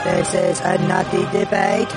This is a nutty debate.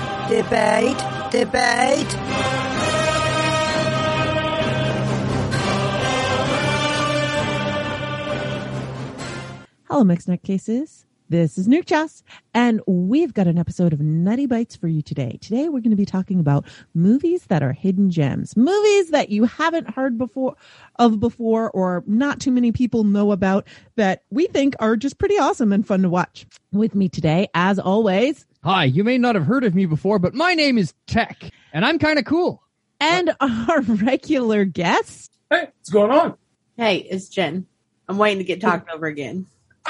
Hello, Mixed Nutcases. This is Nuke Chess, and we've got an episode of Nutty Bites for you today. Today, we're going to be talking about movies that are hidden gems, movies that you haven't heard before, or not too many people know about, that we think are just pretty awesome and fun to watch. With me today, as always. Hi, you may not have heard of me before, but my name is Tech, and I'm kind of cool. And our regular guest. Hey, what's going on? Hey, it's Jen. I'm waiting to get talked over again.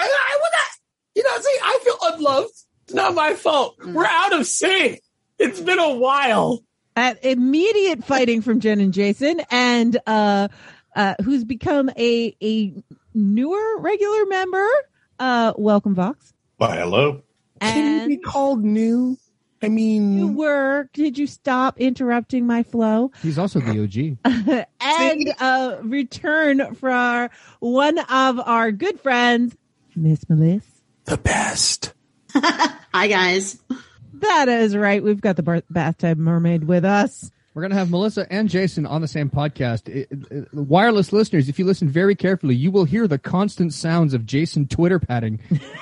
I feel unloved. It's not my fault. We're out of sync. It's been a while. Immediate fighting from Jen and Jason, and who's become a newer regular member. Welcome, Vox. Why, hello. Can you be called new? I mean, you were. Did you stop interrupting my flow? He's also the OG. And return for one of our good friends, Miss Melissa. The best. Hi, guys. That is right. We've got the bathtub mermaid with us. We're going to have Melissa and Jason on the same podcast. Wireless listeners, if you listen very carefully, you will hear the constant sounds of Jason Twitter padding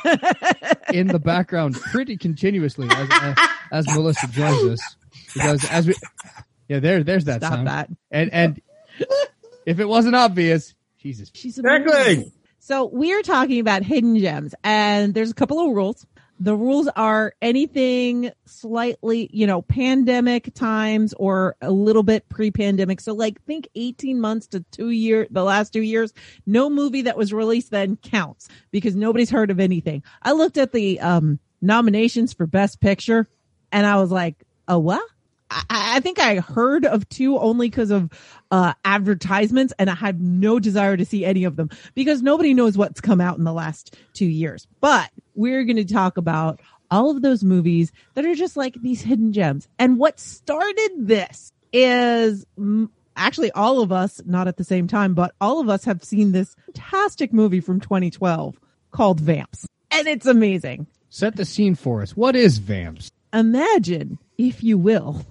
in the background pretty continuously as Melissa joins us. Because there's that Stop sound. That. And if it wasn't obvious, Jesus. She's amazing. So we're talking about hidden gems, and there's a couple of rules. The rules are anything slightly, pandemic times or a little bit pre-pandemic. So think 18 months to 2 years, the last 2 years, no movie that was released then counts because nobody's heard of anything. I looked at the nominations for Best Picture and I was like, oh, what? I think I heard of two only because of advertisements, and I have no desire to see any of them because nobody knows what's come out in the last 2 years. But we're going to talk about all of those movies that are just like these hidden gems. And what started this is actually all of us, not at the same time, but all of us have seen this fantastic movie from 2012 called Vamps. And it's amazing. Set the scene for us. What is Vamps? Imagine, if you will,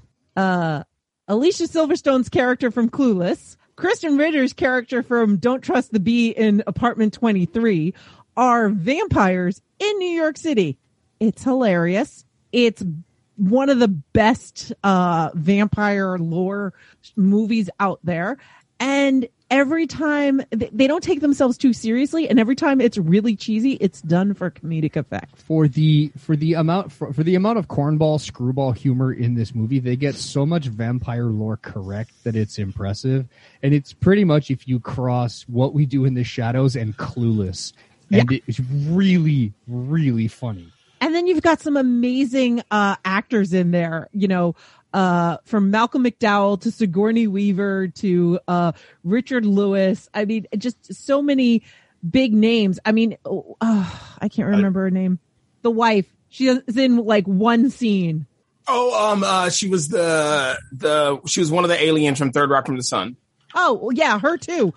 Alicia Silverstone's character from Clueless, Kristen Ritter's character from Don't Trust the Bee in Apartment 23 are vampires in New York City. It's hilarious. It's one of the best vampire lore movies out there. And every time they don't take themselves too seriously, and every time it's really cheesy, it's done for comedic effect. For the amount of cornball screwball humor in this movie, they get so much vampire lore correct that it's impressive. And it's pretty much if you cross What We Do in the Shadows and Clueless, and it's really, really funny. And then you've got some amazing actors in there, from Malcolm McDowell to Sigourney Weaver to Richard Lewis. I mean, just so many big names. I mean, I can't remember her name. The wife. She is in one scene. Oh, she was she was one of the aliens from Third Rock from the Sun. Oh, yeah, her too.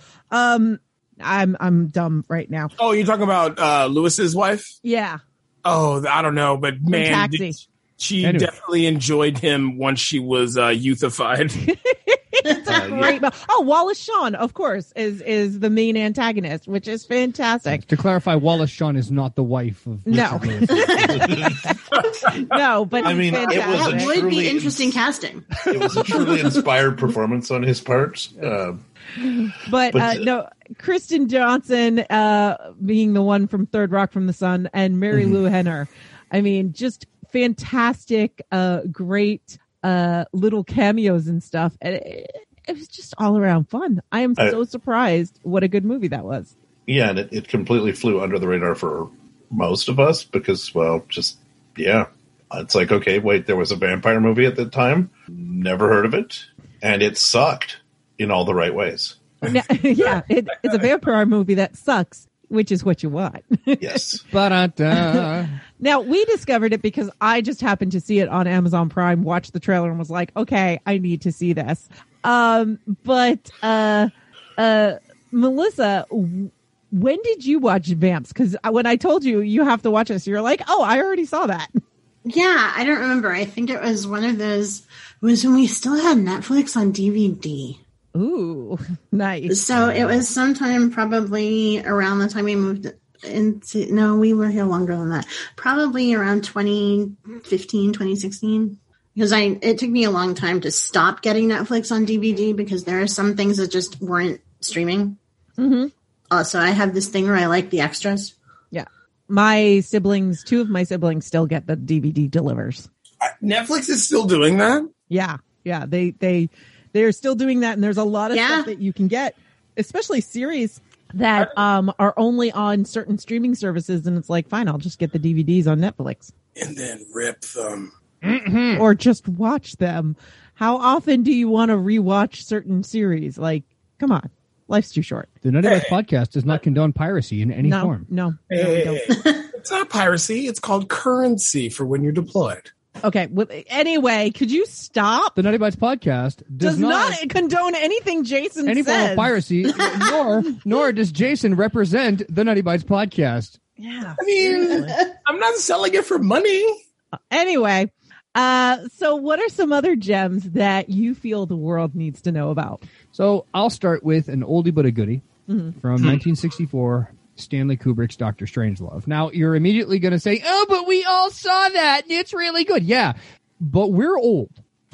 I'm dumb right now. Oh, you're talking about Lewis's wife? Yeah. Oh, I don't know, but man, she definitely enjoyed him once she was youthified. It's a great. Wallace Shawn, of course, is the main antagonist, which is fantastic. To clarify, Wallace Shawn is not the wife of Richard Lewis. No, but I mean, That would be interesting casting. It was a truly inspired performance on his part. But no, Kristen Johnson being the one from Third Rock from the Sun, and Mary Lou Henner. I mean, just fantastic, great little cameos and stuff. And it was just all around fun. I am so surprised what a good movie that was. Yeah, and it completely flew under the radar for most of us because, it's like, okay, wait, there was a vampire movie at the time. Never heard of it. And it sucked in all the right ways. Yeah, it's a vampire movie that sucks, which is what you want. Yes. Now, we discovered it because I just happened to see it on Amazon Prime, watched the trailer, and was like, okay, I need to see this. But Melissa, when did you watch Vamps? Because when I told you you have to watch this, you're like, oh, I already saw that. Yeah, I don't remember. I think it was one of those. It was when we still had Netflix on DVD. Ooh, nice. So it was sometime probably around the time we moved into. No, we were here longer than that. Probably around 2015, 2016. Because it took me a long time to stop getting Netflix on DVD because there are some things that just weren't streaming. Mm-hmm. Also, I have this thing where I like the extras. Yeah. My siblings, 2 of my siblings still get the DVD delivers. Netflix is still doing that? Yeah. Yeah. They're still doing that. And there's a lot of stuff that you can get, especially series that are only on certain streaming services. And it's like, fine, I'll just get the DVDs on Netflix. And then rip them. Mm-hmm. Or just watch them. How often do you want to rewatch certain series? Like, come on. Life's too short. The Nutty Bites podcast does not condone piracy in any form. No. It's not piracy. It's called currency for when you're deployed. Okay. Well, anyway, could you stop? The Nutty Bites podcast does not condone anything Jason any says. form of piracy, nor does Jason represent the Nutty Bites podcast. Yeah. I mean, I'm not selling it for money. Anyway, so what are some other gems that you feel the world needs to know about? So I'll start with an oldie but a goodie from 1964, Stanley Kubrick's Dr. Strangelove. Now, you're immediately going to say, oh, but we all saw that, and it's really good. Yeah, but we're old.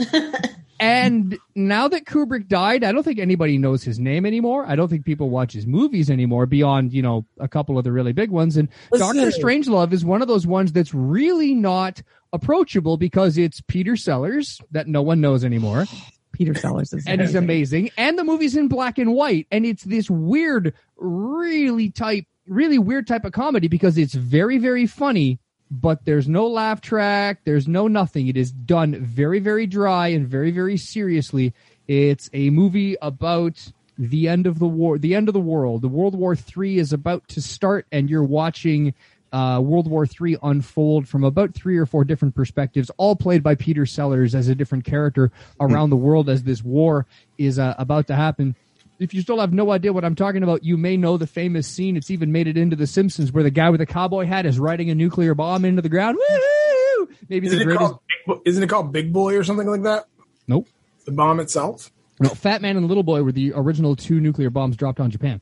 And now that Kubrick died, I don't think anybody knows his name anymore. I don't think people watch his movies anymore beyond, a couple of the really big ones. And Dr. Strangelove is one of those ones that's really not approachable because it's Peter Sellers that no one knows anymore. Peter Sellers is and he's amazing. And the movie's in black and white. And it's this weird, really weird type of comedy because it's very, very funny, but there's no laugh track. There's no nothing. It is done very, very dry and very, very seriously. It's a movie about the end of the war, the end of the world. The World War III is about to start, and you're watching World War III unfold from about 3 or 4 different perspectives, all played by Peter Sellers as a different character around the world as this war is about to happen. If you still have no idea what I'm talking about, you may know the famous scene. It's even made it into The Simpsons where the guy with the cowboy hat is riding a nuclear bomb into the ground. Woo! Maybe the greatest. Isn't it called Big Boy or something like that? Nope. The bomb itself? No, Fat Man and Little Boy were the original 2 nuclear bombs dropped on Japan.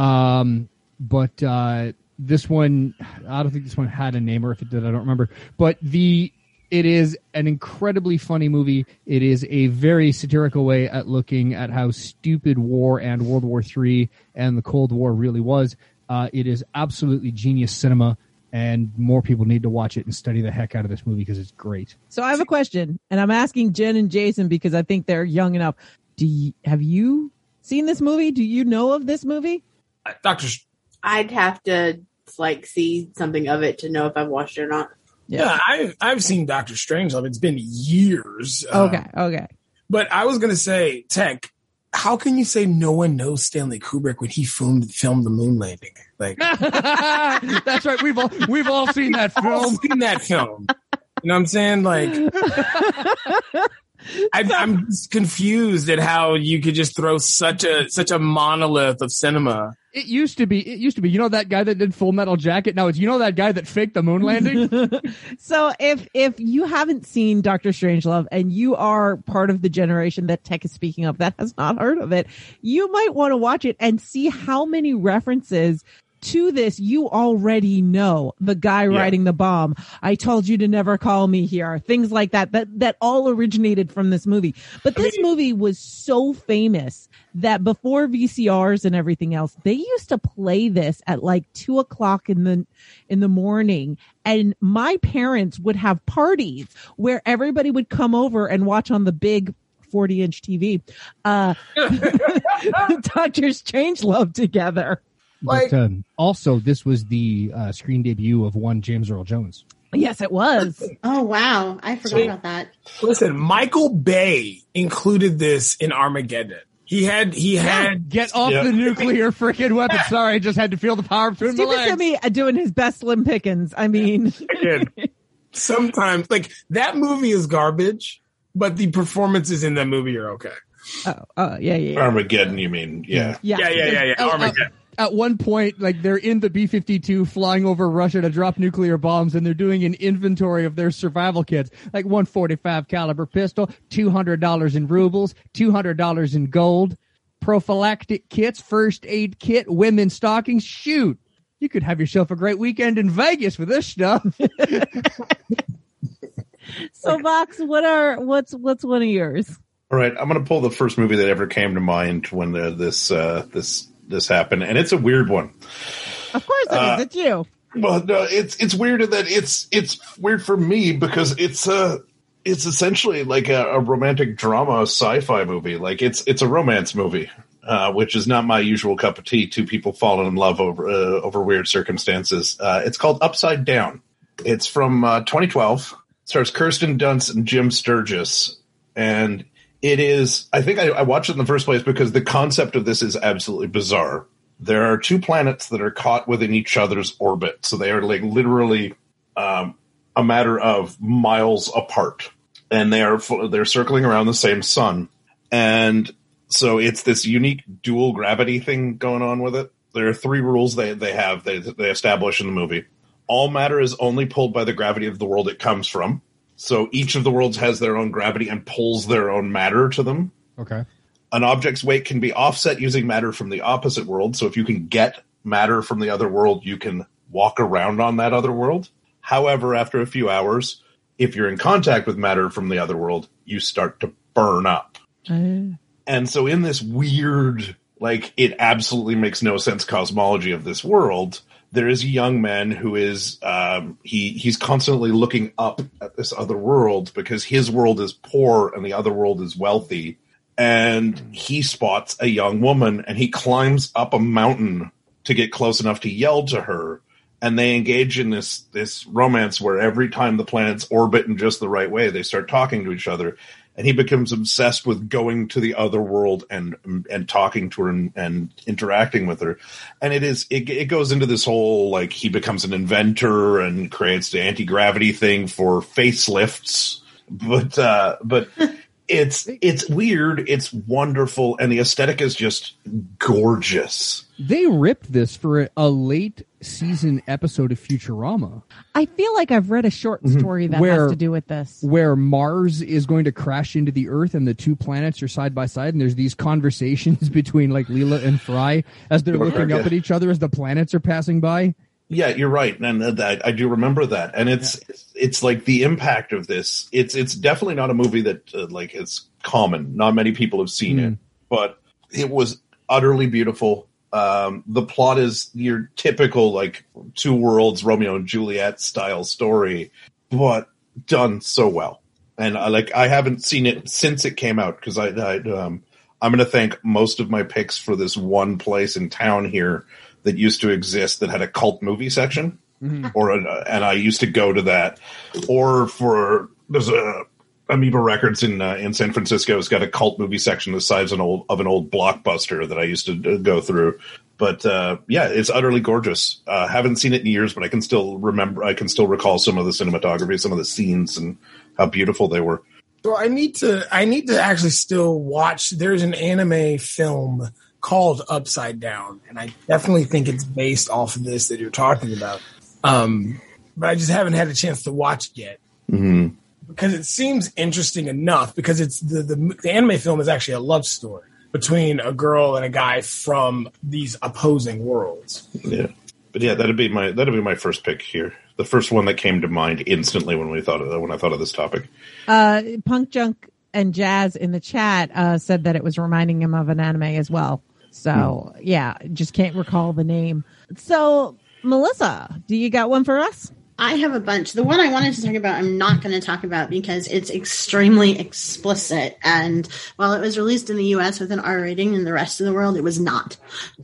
But this one, I don't think this one had a name, or if it did, I don't remember. But it is an incredibly funny movie. It is a very satirical way at looking at how stupid war and World War III and the Cold War really was. It is absolutely genius cinema, and more people need to watch it and study the heck out of this movie because it's great. So I have a question, and I'm asking Jen and Jason because I think they're young enough. Have you seen this movie? Do you know of this movie? I'd have to see something of it to know if I've watched it or not. Yeah, I've seen Doctor Strangelove. It's been years. Okay. But I was going to say, Tech, how can you say no one knows Stanley Kubrick when he filmed the moon landing? That's right. We've all seen that film. You know what I'm saying? I'm just confused at how you could just throw such a monolith of cinema. It used to be. You know that guy that did Full Metal Jacket? Now it's that guy that faked the moon landing? So if you haven't seen Dr. Strangelove and you are part of the generation that Tech is speaking of that has not heard of it, you might want to watch it and see how many references to this you already know. The guy riding the bomb, I told you to never call me here, things like that all originated from this movie. But this movie was so famous that before VCRs and everything else, they used to play this at 2:00 in the morning, and my parents would have parties where everybody would come over and watch on the big 40-inch TV Dr. Strangelove together. But also, this was the screen debut of one James Earl Jones. Yes, it was. Oh, wow. I forgot about that. Listen, Michael Bay included this in Armageddon. He had get off the nuclear freaking weapon. Sorry, I just had to feel the power between my legs. Stephen Timmy doing his best Slim Pickens. I mean, again, sometimes that movie is garbage, but the performances in that movie are okay. Oh, yeah. Armageddon, you mean? Yeah. Armageddon. at one point, like they're in the B-52 flying over Russia to drop nuclear bombs, and they're doing an inventory of their survival kits, like 145 caliber pistol, $200 in rubles, $200 in gold, prophylactic kits, first aid kit, women's stockings. Shoot, you could have yourself a great weekend in Vegas with this stuff. So, Vox, what's one of yours? All right, I'm going to pull the first movie that ever came to mind when this happened, and it's a weird one. Of course it is. It's you. Well, no, it's weird in that it's weird for me because it's essentially like a romantic drama sci-fi movie. Like it's a romance movie, which is not my usual cup of tea. Two people falling in love over weird circumstances. It's called Upside Down. It's from 2012. It stars Kirsten Dunst and Jim Sturgis, and it is, I think I watched it in the first place because the concept of this is absolutely bizarre. There are two planets that are caught within each other's orbit. So they are like literally a matter of miles apart. And they're circling around the same sun. And so it's this unique dual gravity thing going on with it. There are three rules they establish in the movie. All matter is only pulled by the gravity of the world it comes from. So each of the worlds has their own gravity and pulls their own matter to them. Okay. An object's weight can be offset using matter from the opposite world. So if you can get matter from the other world, you can walk around on that other world. However, after a few hours, if you're in contact with matter from the other world, you start to burn up. And so in this weird, like, it absolutely makes no sense cosmology of this world, there is a young man who is he's constantly looking up at this other world because his world is poor and the other world is wealthy. And he spots a young woman and he climbs up a mountain to get close enough to yell to her. And they engage in this romance where every time the planets orbit in just the right way, they start talking to each other. And he becomes obsessed with going to the other world and talking to her and interacting with her. And it goes into this whole, like, he becomes an inventor and creates the anti-gravity thing for facelifts. But it's weird. It's wonderful. And the aesthetic is just gorgeous. They ripped this for a late season episode of Futurama. I feel like I've read a short story that has to do with this. Where Mars is going to crash into the Earth and the two planets are side by side, and there's these conversations between like Leela and Fry as they're looking up at each other as the planets are passing by. Yeah, you're right. And I do remember that. And it's like the impact of this. It's definitely not a movie that like is common. Not many people have seen it, but it was utterly beautiful. The plot is your typical, like, two worlds, Romeo and Juliet style story, but done so well. And I haven't seen it since it came out because I'm going to thank most of my picks for this one place in town here that used to exist that had a cult movie section, and I used to go to that. Or there's a Amoeba Records in San Francisco has got a cult movie section the size of an old Blockbuster that I used to go through. But yeah, it's utterly gorgeous. Haven't seen it in years, but I can still remember. I can still recall some of the cinematography, some of the scenes, and how beautiful they were. So I need to actually still watch. There's an anime film called Upside Down, and I definitely think it's based off of this that you're talking about. But I just haven't had a chance to watch it yet. Mm-hmm. Because it seems interesting enough, because it's the anime film is actually a love story between a girl and a guy from these opposing worlds. Yeah. But yeah, that'd be my first pick here. The first one that came to mind instantly when I thought of this topic. Punk Junk and Jazz in the chat said that it was reminding him of an anime as well. So yeah, just can't recall the name. So Melissa, do you got one for us? I have a bunch. The one I wanted to talk about, I'm not going to talk about because it's extremely explicit. And while it was released in the U.S. with an R rating, in the rest of the world, it was not.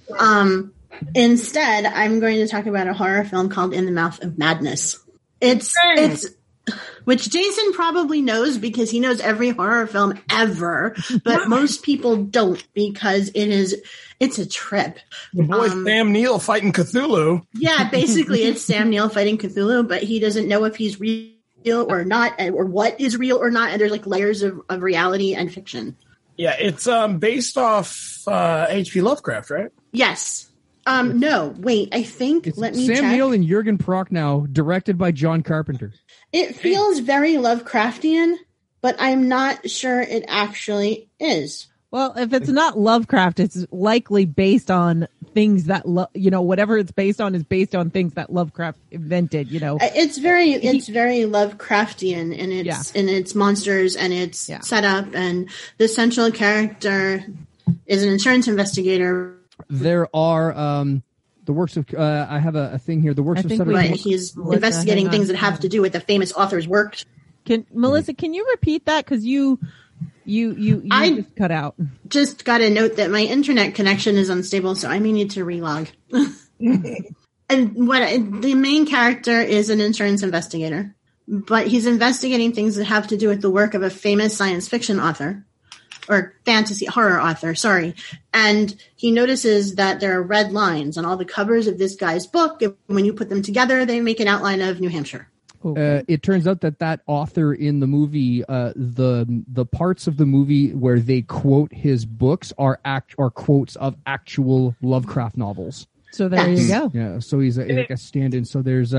Instead, I'm going to talk about a horror film called In the Mouth of Madness. It's which Jason probably knows because he knows every horror film ever, but most people don't because it's a trip. The boy Sam Neill fighting Cthulhu. Yeah, basically it's Sam Neill fighting Cthulhu, but he doesn't know if he's real or not, or what is real or not, and there's like layers of reality and fiction. Yeah, it's based off H.P. Lovecraft, right? Yes. No, wait. I think. It's Let me Sam check. Neill and Jürgen Prochnow, directed by John Carpenter. It feels very Lovecraftian, but I'm not sure it actually is. Well, if it's not Lovecraft, it's likely based on things that whatever it's based on is based on things that Lovecraft invented. It's very Lovecraftian in its monsters and its setup, and the central character is an insurance investigator. There are the works of I have a thing here. The works of right. He's investigating things that have to do with the famous author's work. Melissa, can you repeat that? Because you just cut out. Just got a note that my internet connection is unstable, so I may need to relog. And the main character is an insurance investigator, but he's investigating things that have to do with the work of a famous science fiction author. Or fantasy horror author, sorry. And he notices that there are red lines on all the covers of this guy's book. And when you put them together, they make an outline of New Hampshire. It turns out that author in the movie, the parts of the movie where they quote his books are quotes of actual Lovecraft novels. So there you go. Yeah, so he's like a stand-in. So there's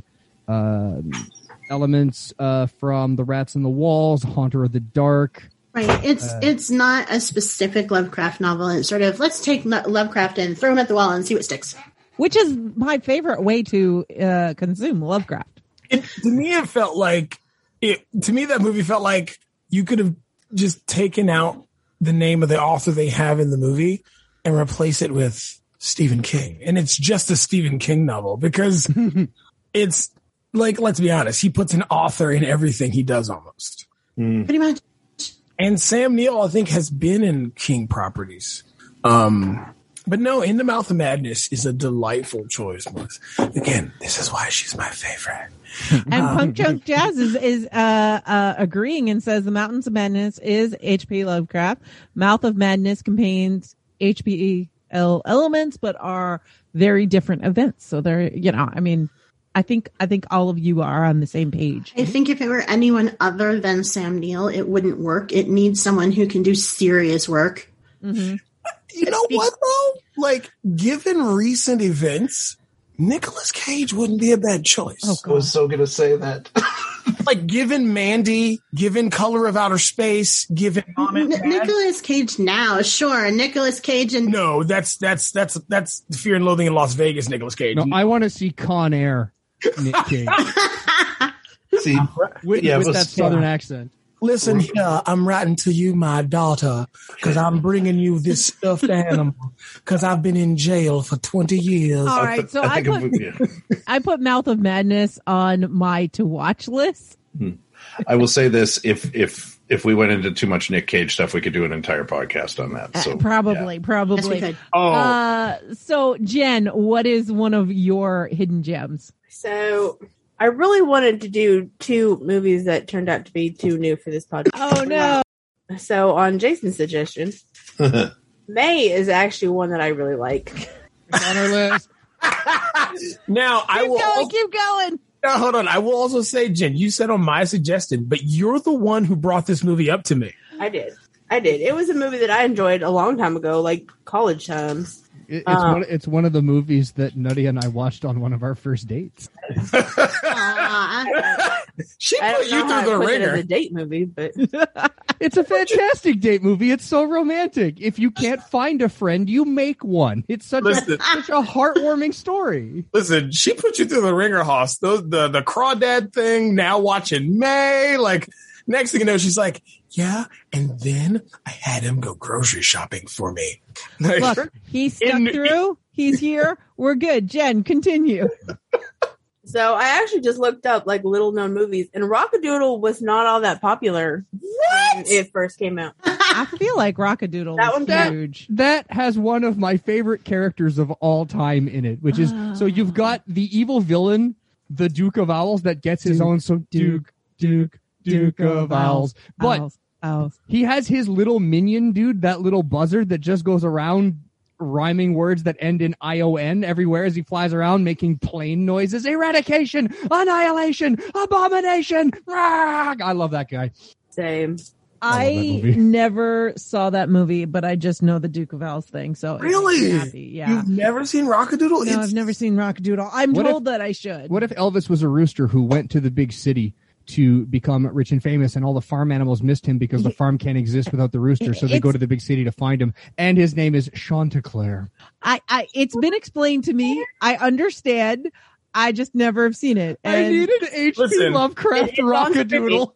elements from The Rats in the Walls, Haunter of the Dark. Right. It's not a specific Lovecraft novel. It's sort of, let's take Lovecraft and throw him at the wall and see what sticks. Which is my favorite way to consume Lovecraft. To me, that movie felt like you could have just taken out the name of the author they have in the movie and replace it with Stephen King. And it's just a Stephen King novel because it's like, let's be honest, he puts an author in everything he does almost. Pretty much. And Sam Neill, I think, has been in King properties. But no, In the Mouth of Madness is a delightful choice, Melissa. Again, this is why she's my favorite. And Punk Junk Jazz is agreeing and says The Mountains of Madness is H.P. Lovecraft. Mouth of Madness contains H.P. elements, but are very different events. So they're, I think all of you are on the same page. I think if it were anyone other than Sam Neill, it wouldn't work. It needs someone who can do serious work. Mm-hmm. You know what, though? Like, given recent events, Nicolas Cage wouldn't be a bad choice. Oh, I was so going to say that. Like, given Mandy, given Color of Outer Space, given Nicolas Cage now, sure. Nicolas Cage and no, that's Fear and Loathing in Las Vegas. Nicolas Cage. No, I want to see Con Air. Nick Cage. See, with that southern accent. Listen here, I'm writing to you, my daughter, because I'm bringing you this stuffed animal because I've been in jail for 20 years. All right, so I put Mouth of Madness on my to watch list. I will say this: if we went into too much Nick Cage stuff, we could do an entire podcast on that. So probably. Yes, we could. So Jen, what is one of your hidden gems? So I really wanted to do two movies that turned out to be too new for this podcast. Oh no! So on Jason's suggestion, May is actually one that I really like. It's on our list. Now keep going. Now, hold on. I will also say, Jen, you said on my suggestion, but you're the one who brought this movie up to me. I did. It was a movie that I enjoyed a long time ago, like college times. It's one of the movies that Nutty and I watched on one of our first dates. She put you through the ringer. It's a date movie, but it's a fantastic date movie. It's so romantic. If you can't find a friend, you make one. It's such a heartwarming story. Listen, she put you through the ringer, Hoss. The crawdad thing. Now watching May, like. Next thing you know, she's like, yeah, and then I had him go grocery shopping for me. Like, look, he stuck through. He's here. We're good. Jen, continue. So I actually just looked up like little known movies, and Rockadoodle was not all that popular when it first came out. I feel like Rockadoodle was huge. That has one of my favorite characters of all time in it, which is, so you've got the evil villain, the Duke of Owls, that gets his own, so Duke of Owls. But Owls. He has his little minion dude, that little buzzard that just goes around rhyming words that end in ION everywhere as he flies around making plane noises. Eradication, annihilation, abomination. I love that guy. Same. I movie. never saw that movie, but I just know the Duke of Al's thing. So it makes me Really? happy. Yeah. You've never seen Rockadoodle? No, I've never seen Rockadoodle. I'm What told that I should. What if Elvis was a rooster who went to the big city to become rich and famous, and all the farm animals missed him because the farm can't exist without the rooster, so they go to the big city to find him, and his name is Chanticleer. It's been explained to me. I understand. I just never have seen it. I And need an H.P. Listen, Lovecraft it's on Rockadoodle.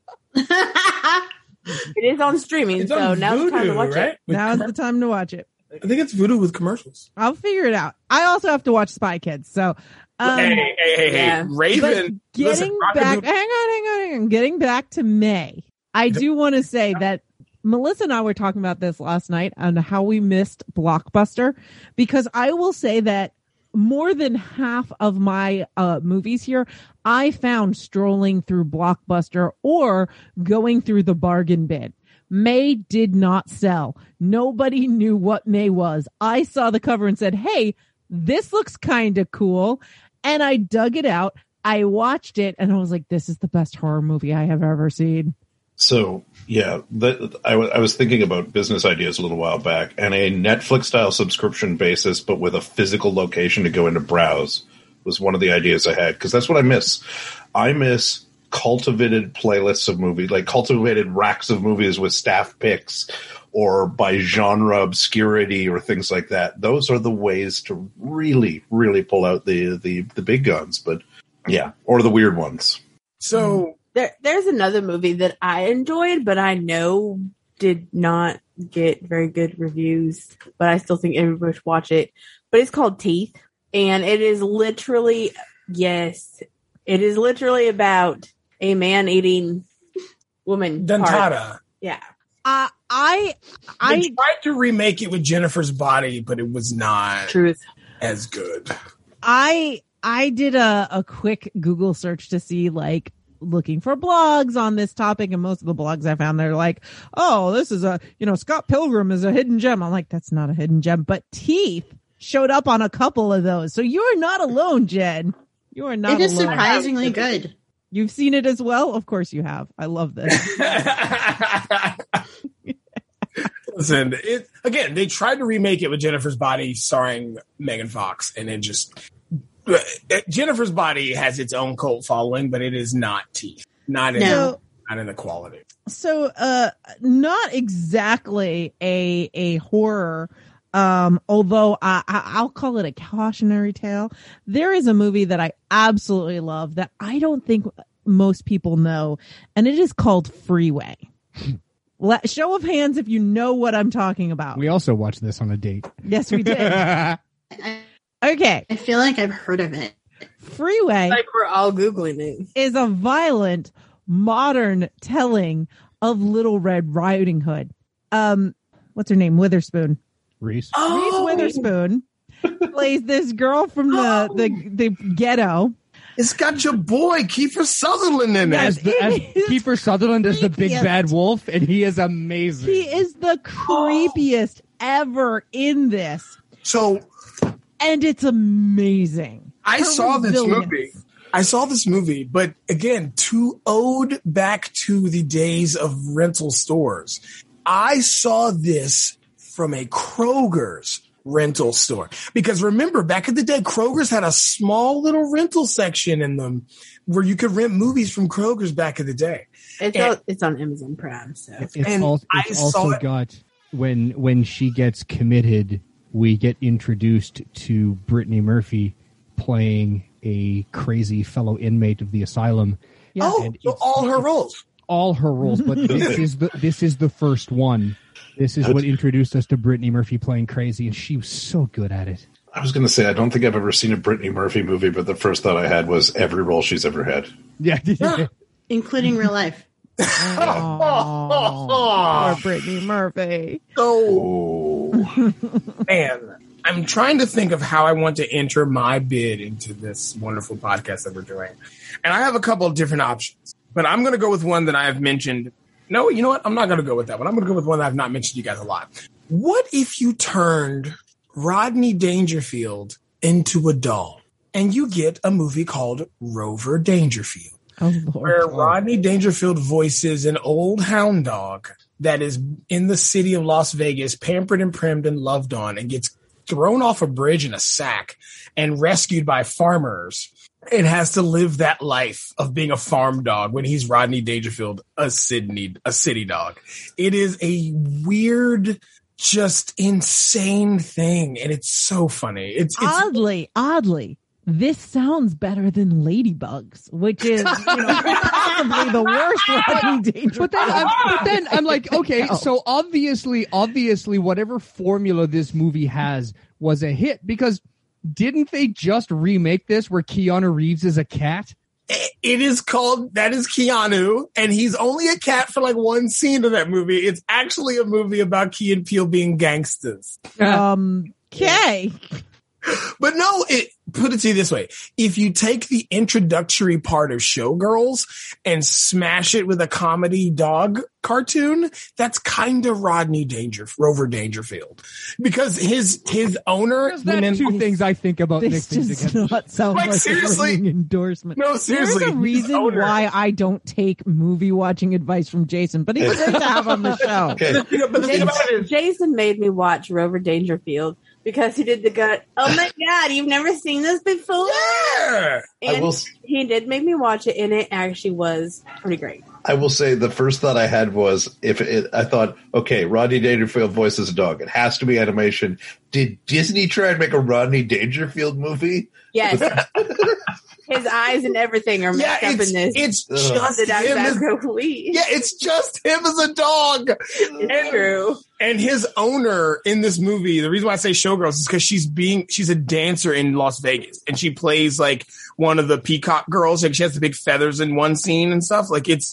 It is on streaming, It's so on now's the time to Voodoo, watch right? it. now's the time to watch it. I think it's Voodoo with commercials. I'll figure it out. I also have to watch Spy Kids. So, Hey, yeah. Raven. But getting back, Rockadoodle- hang on. Getting back to May, I do want to say that Melissa and I were talking about this last night on how we missed Blockbuster, because I will say that more than half of my movies here, I found strolling through Blockbuster or going through the bargain bin. May did not sell. Nobody knew what May was. I saw the cover and said, hey, this looks kind of cool. And I dug it out. I watched it and I was like, this is the best horror movie I have ever seen. So, yeah, I was thinking about business ideas a little while back, and a Netflix-style subscription basis, but with a physical location to go into browse, was one of the ideas I had, because that's what I miss. I miss cultivated playlists of movies, like cultivated racks of movies with staff picks, or by genre obscurity, or things like that. Those are the ways to really, really pull out the big guns, but yeah, or the weird ones. So There's another movie that I enjoyed, but I know did not get very good reviews, but I still think everybody should watch it. But it's called Teeth, and it is literally about a man eating woman Dentata. part. Yeah. I They tried to remake it with Jennifer's Body, but it was not Truth. as good. I did a quick Google search to see, like, looking for blogs on this topic, and most of the blogs I found, they're like, oh, this is Scott Pilgrim is a hidden gem. I'm like, that's not a hidden gem, but Teeth showed up on a couple of those. So you're not alone, Jen. You are not It is alone. surprisingly good. You've seen it as well? Of course you have. I love this. Listen, again, they tried to remake it with Jennifer's Body starring Megan Fox, and it just Jennifer's Body has its own cult following, but it is not Teeth. Not in the quality. So, not exactly a horror, although I'll call it a cautionary tale. There is a movie that I absolutely love that I don't think most people know, and it is called Freeway. Show of hands if you know what I'm talking about. We also watched this on a date. Yes, we did. Okay. I feel like I've heard of it. Freeway Like we're all Googling it. is a violent, modern telling of Little Red Riding Hood. What's her name? Witherspoon. Reese. Reese Witherspoon plays this girl from the ghetto. It's got your boy Kiefer Sutherland in it. As Kiefer Sutherland is the big creepiest. bad wolf, and he is amazing. He is the creepiest ever in this, So and it's amazing. I Her saw this resilience. movie. I saw this movie, but again, to ode back to the days of rental stores. I saw this from a Kroger's rental store, because remember, back in the day, Kroger's had a small little rental section in them where you could rent movies from Kroger's back in the day. It's on Amazon Prime, so It's And also I saw it- got when she gets committed, we get introduced to Brittany Murphy playing a crazy fellow inmate of the asylum. Yeah. Oh, And so it's- all her roles. All her roles, but this is the first one. This is what introduced us to Brittany Murphy playing crazy, and she was so good at it. I was going to say, I don't think I've ever seen a Brittany Murphy movie, but the first thought I had was every role she's ever had. Yeah. Including real life. Oh, poor Brittany Murphy. So, man, I'm trying to think of how I want to enter my bid into this wonderful podcast that we're doing. And I have a couple of different options, but I'm going to go with one that I have mentioned. No, you know what? I'm not going to go with that one. I'm going to go with one that I've not mentioned to you guys a lot. What if you turned Rodney Dangerfield into a doll and you get a movie called Rover Dangerfield? Oh, Lord. Where Rodney Dangerfield voices an old hound dog that is in the city of Las Vegas, pampered and primmed and loved on, and gets thrown off a bridge in a sack and rescued by farmers, and has to live that life of being a farm dog when he's Rodney Dangerfield, a city dog. It is a weird, just insane thing, and it's so funny. It's oddly, this sounds better than Ladybugs, which is possibly the worst Rodney Dangerfield. But then I'm like, okay, so obviously, whatever formula this movie has was a hit, because didn't they just remake this where Keanu Reeves is a cat? It is called, that is Keanu, and he's only a cat for like one scene of that movie. It's actually a movie about Key and Peele being gangsters. Okay. But no, put it to you this way. If you take the introductory part of Showgirls and smash it with a comedy dog cartoon, that's kind of Rover Dangerfield. Because his owner... That's two things I think about this mixing does together. not sound like seriously? an endorsement. No, seriously. There's a reason why I don't take movie watching advice from Jason, but he's great to have on the show. Okay. But the thing about it is... Jason made me watch Rover Dangerfield because he did the gut. Oh my God, you've never seen this before? Yeah! And he did make me watch it, and it actually was pretty great. I will say the first thought I had was I thought, okay, Rodney Dangerfield voices a dog. It has to be animation. Did Disney try and make a Rodney Dangerfield movie? Yes. His eyes and everything are messed up in this. It's just him. It's just him as a dog. It's true. And his owner in this movie, the reason why I say Showgirls is because she's a dancer in Las Vegas, and she plays like one of the peacock girls. Like she has the big feathers in one scene and stuff. Like it's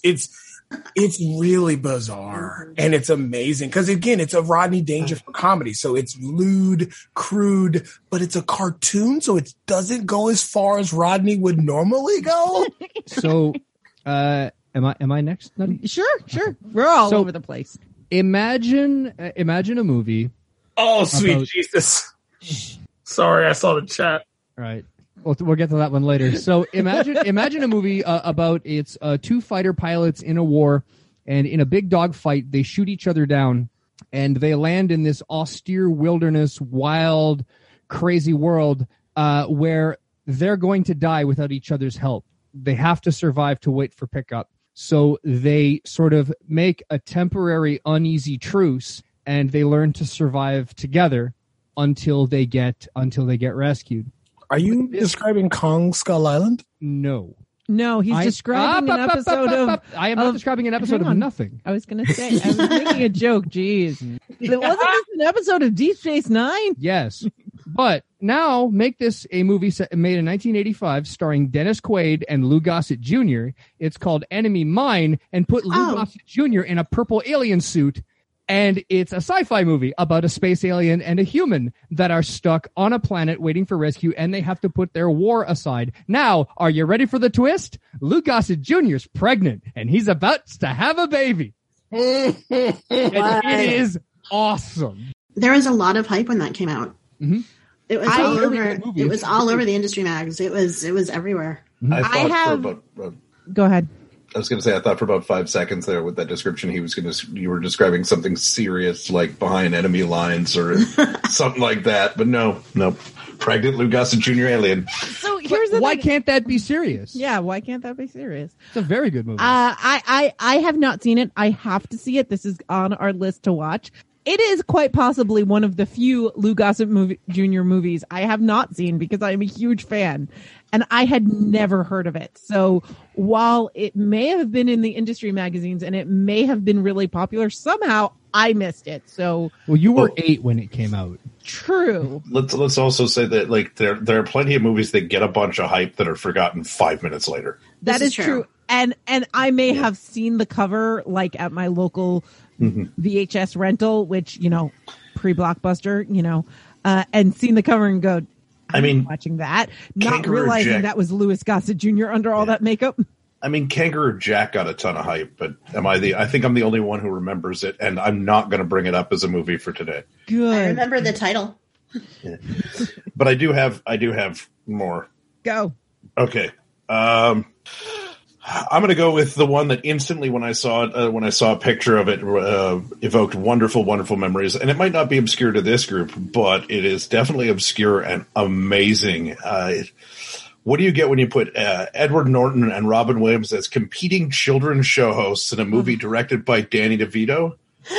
really bizarre, and it's amazing because again, it's a Rodney Dangerfield comedy, so it's lewd, crude, but it's a cartoon, so it doesn't go as far as Rodney would normally go. So, am I next, Nutty? Sure. We're all over the place. Imagine a movie. Oh, sweet Jesus! Sorry, I saw the chat. Right. We'll get to that one later. So imagine a movie about it's two fighter pilots in a war, and in a big dog fight, they shoot each other down, and they land in this austere wilderness, wild, crazy world where they're going to die without each other's help. They have to survive to wait for pickup. So they sort of make a temporary uneasy truce, and they learn to survive together until they get rescued. Are you describing Kong Skull Island? No, he's describing an episode of... I am not describing an episode of nothing. I was going to say, I was making a joke. Jeez. Wasn't this an episode of Deep Space Nine? Yes. But now make this a movie made in 1985 starring Dennis Quaid and Lou Gossett Jr. It's called Enemy Mine, and put Lou Gossett Jr. in a purple alien suit. And it's a sci-fi movie about a space alien and a human that are stuck on a planet waiting for rescue, and they have to put their war aside. Now, are you ready for the twist? Lou Gossett Jr.'s pregnant, and he's about to have a baby. And it is awesome. There was a lot of hype when that came out. Mm-hmm. It was all over. It was all over the industry mags. It was everywhere. Go ahead. I was going to say, I thought for about 5 seconds there with that description, you were describing something serious like Behind Enemy Lines or something like that. But no. Pregnant Lou Gossett Jr. alien. So here's the why thing. can't that be serious? Yeah, why can't that be serious? It's a very good movie. I have not seen it. I have to see it. This is on our list to watch. It is quite possibly one of the few Lou Gossett Jr. movies I have not seen because I'm a huge fan, and I had never heard of it. So while it may have been in the industry magazines and it may have been really popular, somehow I missed it. So you were 8 when it came out. True. Let's also say that like there are plenty of movies that get a bunch of hype that are forgotten 5 minutes later. That is true. And I may have seen the cover like at my local VHS rental, which, pre-Blockbuster, and seen the cover and go, I'm watching that, not realizing that was Louis Gossett Jr. under all that makeup. I mean, Kangaroo Jack got a ton of hype, but I think I'm the only one who remembers it, and I'm not going to bring it up as a movie for today. Good. I remember the title. Yeah. But I do have more. Go. Okay. I'm going to go with the one that instantly, when I saw it, when I saw a picture of it, evoked wonderful, wonderful memories. And it might not be obscure to this group, but it is definitely obscure and amazing. What do you get when you put Edward Norton and Robin Williams as competing children's show hosts in a movie directed by Danny DeVito?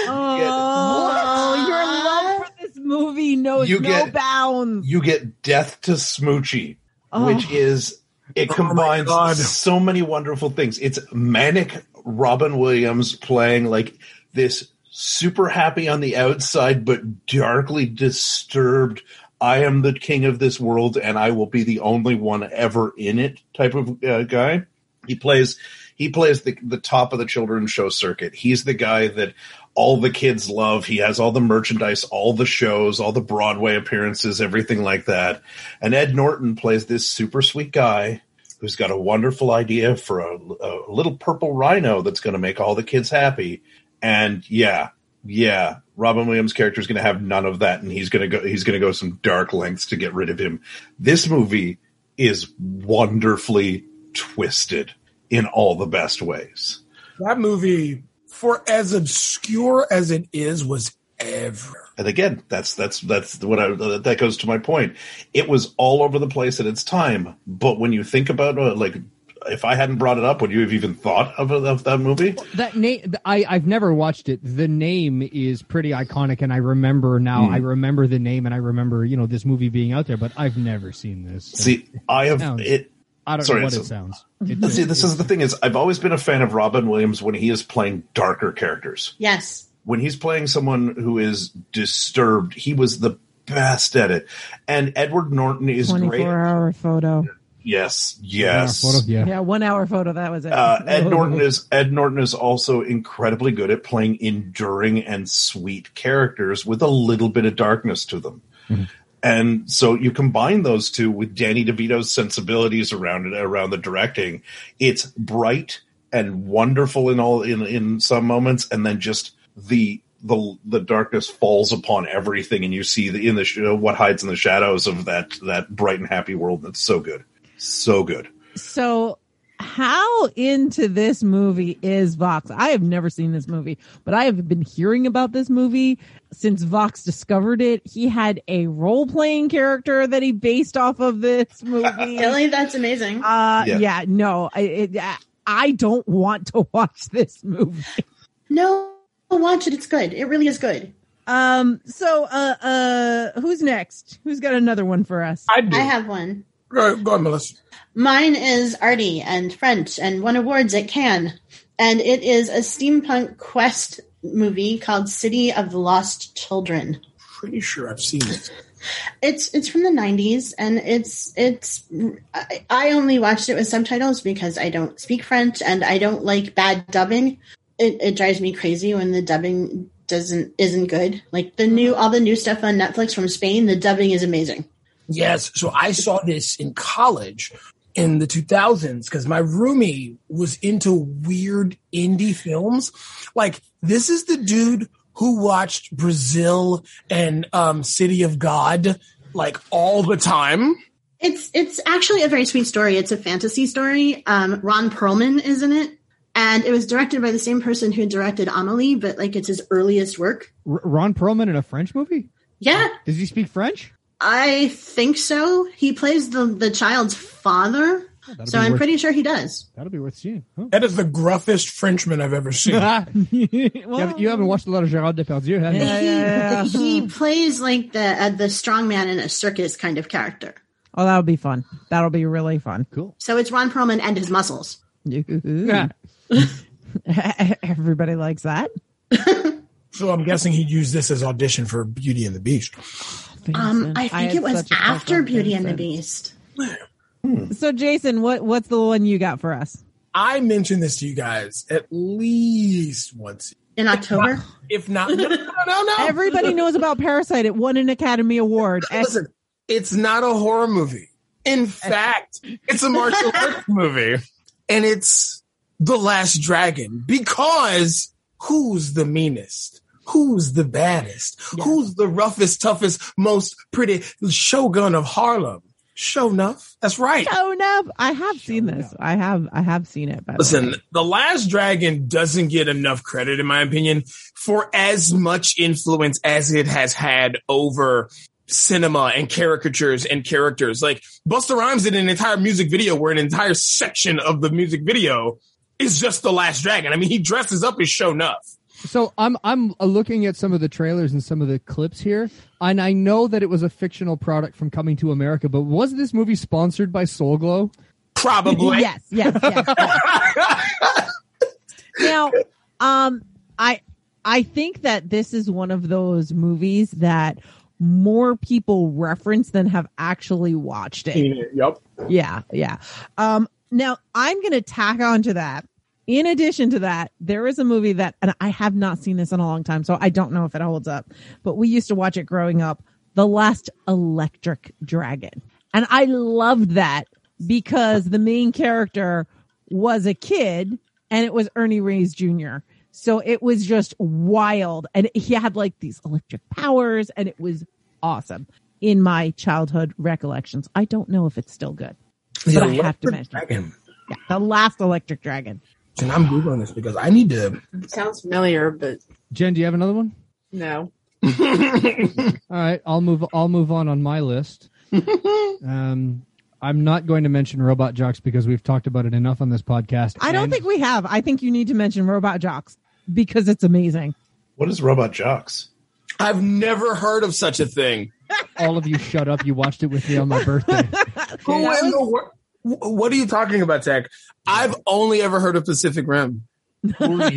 Oh, your love for this movie knows no bounds. You get Death to Smoochie, which is, it combines so many wonderful things. It's manic Robin Williams playing like this super happy on the outside, but darkly disturbed, I am the king of this world and I will be the only one ever in it type of guy. He plays the top of the children's show circuit. He's the guy that all the kids love. He has all the merchandise, all the shows, all the Broadway appearances, everything like that. And Ed Norton plays this super sweet guy who's got a wonderful idea for a little purple rhino that's going to make all the kids happy. And yeah, Robin Williams' character is going to have none of that, and he's going to go some dark lengths to get rid of him. This movie is wonderfully twisted in all the best ways. That movie, for as obscure as it is, was ever. And again, that's what that goes to my point. It was all over the place at its time, but when you think about if I hadn't brought it up, would you have even thought of that movie? That name, I've never watched it. The name is pretty iconic, and I remember now. I remember the name, and I remember this movie being out there, but I've never seen this. See, I have it. I don't know what it sounds. See, this is the thing is, I've always been a fan of Robin Williams when he is playing darker characters. Yes. When he's playing someone who is disturbed, he was the best at it. And Edward Norton is 24-hour photo. Yes. 1 hour photo. That was it. Ed Norton is also incredibly good at playing enduring and sweet characters with a little bit of darkness to them. Mm-hmm. And so you combine those two with Danny DeVito's sensibilities around the directing. It's bright and wonderful in some moments, and then just the darkness falls upon everything, and you see what hides in the shadows of that bright and happy world. That's so good. So good. So how into this movie is Vox? I have never seen this movie, but I have been hearing about this movie since Vox discovered it. He had a role-playing character that he based off of this movie. Really? That's amazing. Yeah, no, I don't want to watch this movie. No, watch it. It's good. It really is good. So who's next? Who's got another one for us? I have one. Go ahead, Melissa. Mine is arty and French and won awards at Cannes. And it is a steampunk quest movie called City of the Lost Children. Pretty sure I've seen it. It's from the 90s, and I only watched it with subtitles because I don't speak French and I don't like bad dubbing. It drives me crazy when the dubbing isn't good. Like all the new stuff on Netflix from Spain, the dubbing is amazing. Yes. So I saw this in college in the 2000s because my roomie was into weird indie films. Like, this is the dude who watched Brazil and City of God like all the time. It's actually a very sweet story. It's a fantasy story. Ron Perlman is in it. And it was directed by the same person who directed Amelie, but like it's his earliest work. Ron Perlman in a French movie? Yeah. Does he speak French? I think so. He plays the child's father, so I'm pretty sure he does. That'll be worth seeing. Huh? That is the gruffest Frenchman I've ever seen. You haven't watched a lot of Gérard Depardieu, have you? Yeah. He plays like the strong man in a circus kind of character. Oh, that'll be fun. That'll be really fun. Cool. So it's Ron Perlman and his muscles. Everybody likes that. So I'm guessing he used this as audition for Beauty and the Beast. I think it was after Beauty and the Beast. So, Jason, what's the one you got for us? I mentioned this to you guys at least once. In October? If not, no. Everybody knows about Parasite. It won an Academy Award. Listen, it's not a horror movie. In fact, it's a martial arts movie. And it's The Last Dragon. Because who's the meanest? Who's the baddest? Yeah. Who's the roughest, toughest, most pretty Shogun of Harlem? Show enough. That's right. Show enough. I have seen this. I have seen it. Listen, The Last Dragon doesn't get enough credit, in my opinion, for as much influence as it has had over cinema and caricatures and characters. Like Busta Rhymes did an entire music video where an entire section of the music video is just The Last Dragon. I mean, he dresses up as Show enough. So I'm looking at some of the trailers and some of the clips here, and I know that it was a fictional product from Coming to America, but was this movie sponsored by Soul Glow? Probably. Yes. Now, I think that this is one of those movies that more people reference than have actually watched it. Yep. Yeah. Now I'm going to tack on to that. In addition to that, there is a movie that, and I have not seen this in a long time, so I don't know if it holds up, but we used to watch it growing up, The Last Electric Dragon. And I loved that because the main character was a kid and it was Ernie Reyes Jr. So it was just wild. And he had like these electric powers and it was awesome in my childhood recollections. I don't know if it's still good, but I have to mention it. Yeah, The Last Electric Dragon. And I'm Googling this because I need to. It sounds familiar, but Jen, do you have another one? no. All right, I'll move on my list. I'm not going to mention Robot Jocks because we've talked about it enough on this podcast. I don't think we have. I think you need to mention Robot Jocks because it's amazing. What is Robot Jocks? I've never heard of such a thing. All of you shut up. You watched it with me on my birthday. What are you talking about, Tech? I've only ever heard of Pacific Rim. Don't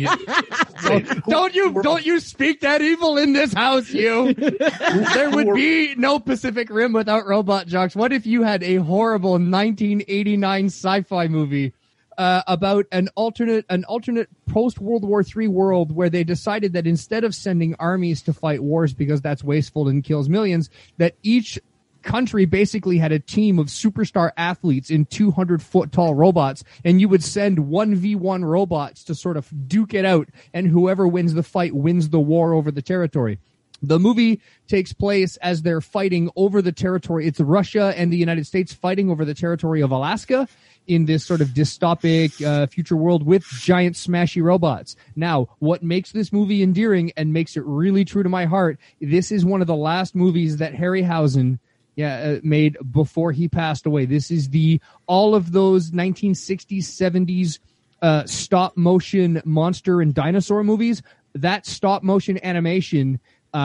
you speak that evil in this house, you. There would be no Pacific Rim without Robot Jocks. What if you had a horrible 1989 sci-fi movie about an alternate post World War III world where they decided that instead of sending armies to fight wars because that's wasteful and kills millions, that each country basically had a team of superstar athletes in 200-foot tall robots, and you would send 1v1 robots to sort of duke it out, and whoever wins the fight wins the war over the territory. The movie takes place as they're fighting over the territory. It's Russia and the United States fighting over the territory of Alaska in this sort of dystopic future world with giant smashy robots. Now, what makes this movie endearing and makes it really true to my heart, this is one of the last movies that Harryhausen made before he passed away. This is all of those 1960s, 70s stop motion monster and dinosaur movies. That stop motion animation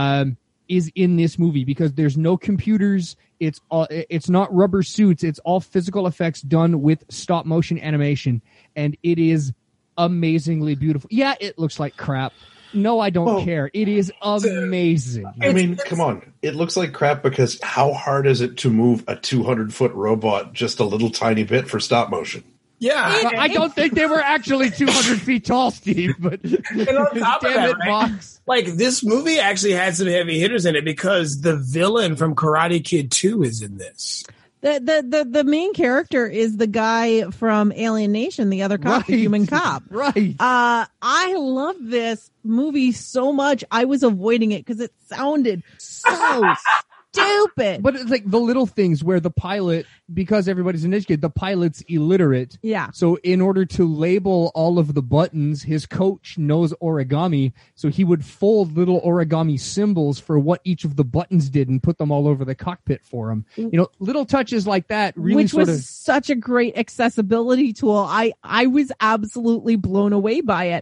is in this movie because there's no computers. It's not rubber suits. It's all physical effects done with stop motion animation, and it is amazingly beautiful. Yeah, it looks like crap. No, I don't care. It is amazing. I mean, come on. It looks like crap because how hard is it to move a 200-foot robot just a little tiny bit for stop motion? Yeah. I don't think they were actually 200 feet tall, Steve, but and on top of that, Box. Like this movie actually had some heavy hitters in it because the villain from Karate Kid 2 is in this. The main character is the guy from Alien Nation, the other cop, the human cop. Right. I love this movie so much. I was avoiding it because it sounded so stupid. But it's like the little things where the pilot, because everybody's an educated, the pilot's illiterate. Yeah. So in order to label all of the buttons, his coach knows origami. So he would fold little origami symbols for what each of the buttons did and put them all over the cockpit for him. You know, little touches like that really Which was such a great accessibility tool. I was absolutely blown away by it.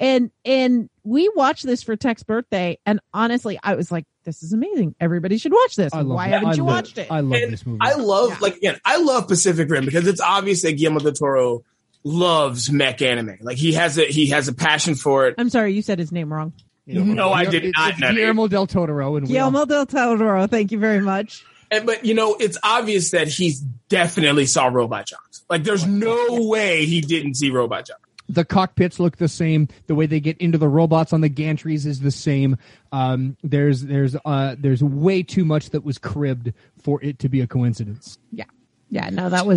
And we watched this for Tech's birthday, and honestly, I was like, this is amazing. Everybody should watch this. Why haven't you watched it? I love this movie. I love Pacific Rim because it's obvious that Guillermo del Toro loves mech anime. Like he has a passion for it. I'm sorry, you said his name wrong. No, I did not. It's Guillermo del Toro. And Guillermo del Toro. Thank you very much. But it's obvious that he's definitely saw Robot Jocks. Like there's no way he didn't see Robot Jocks. The cockpits look the same. The way they get into the robots on the gantries is the same. There's way too much that was cribbed for it to be a coincidence. Yeah. No, that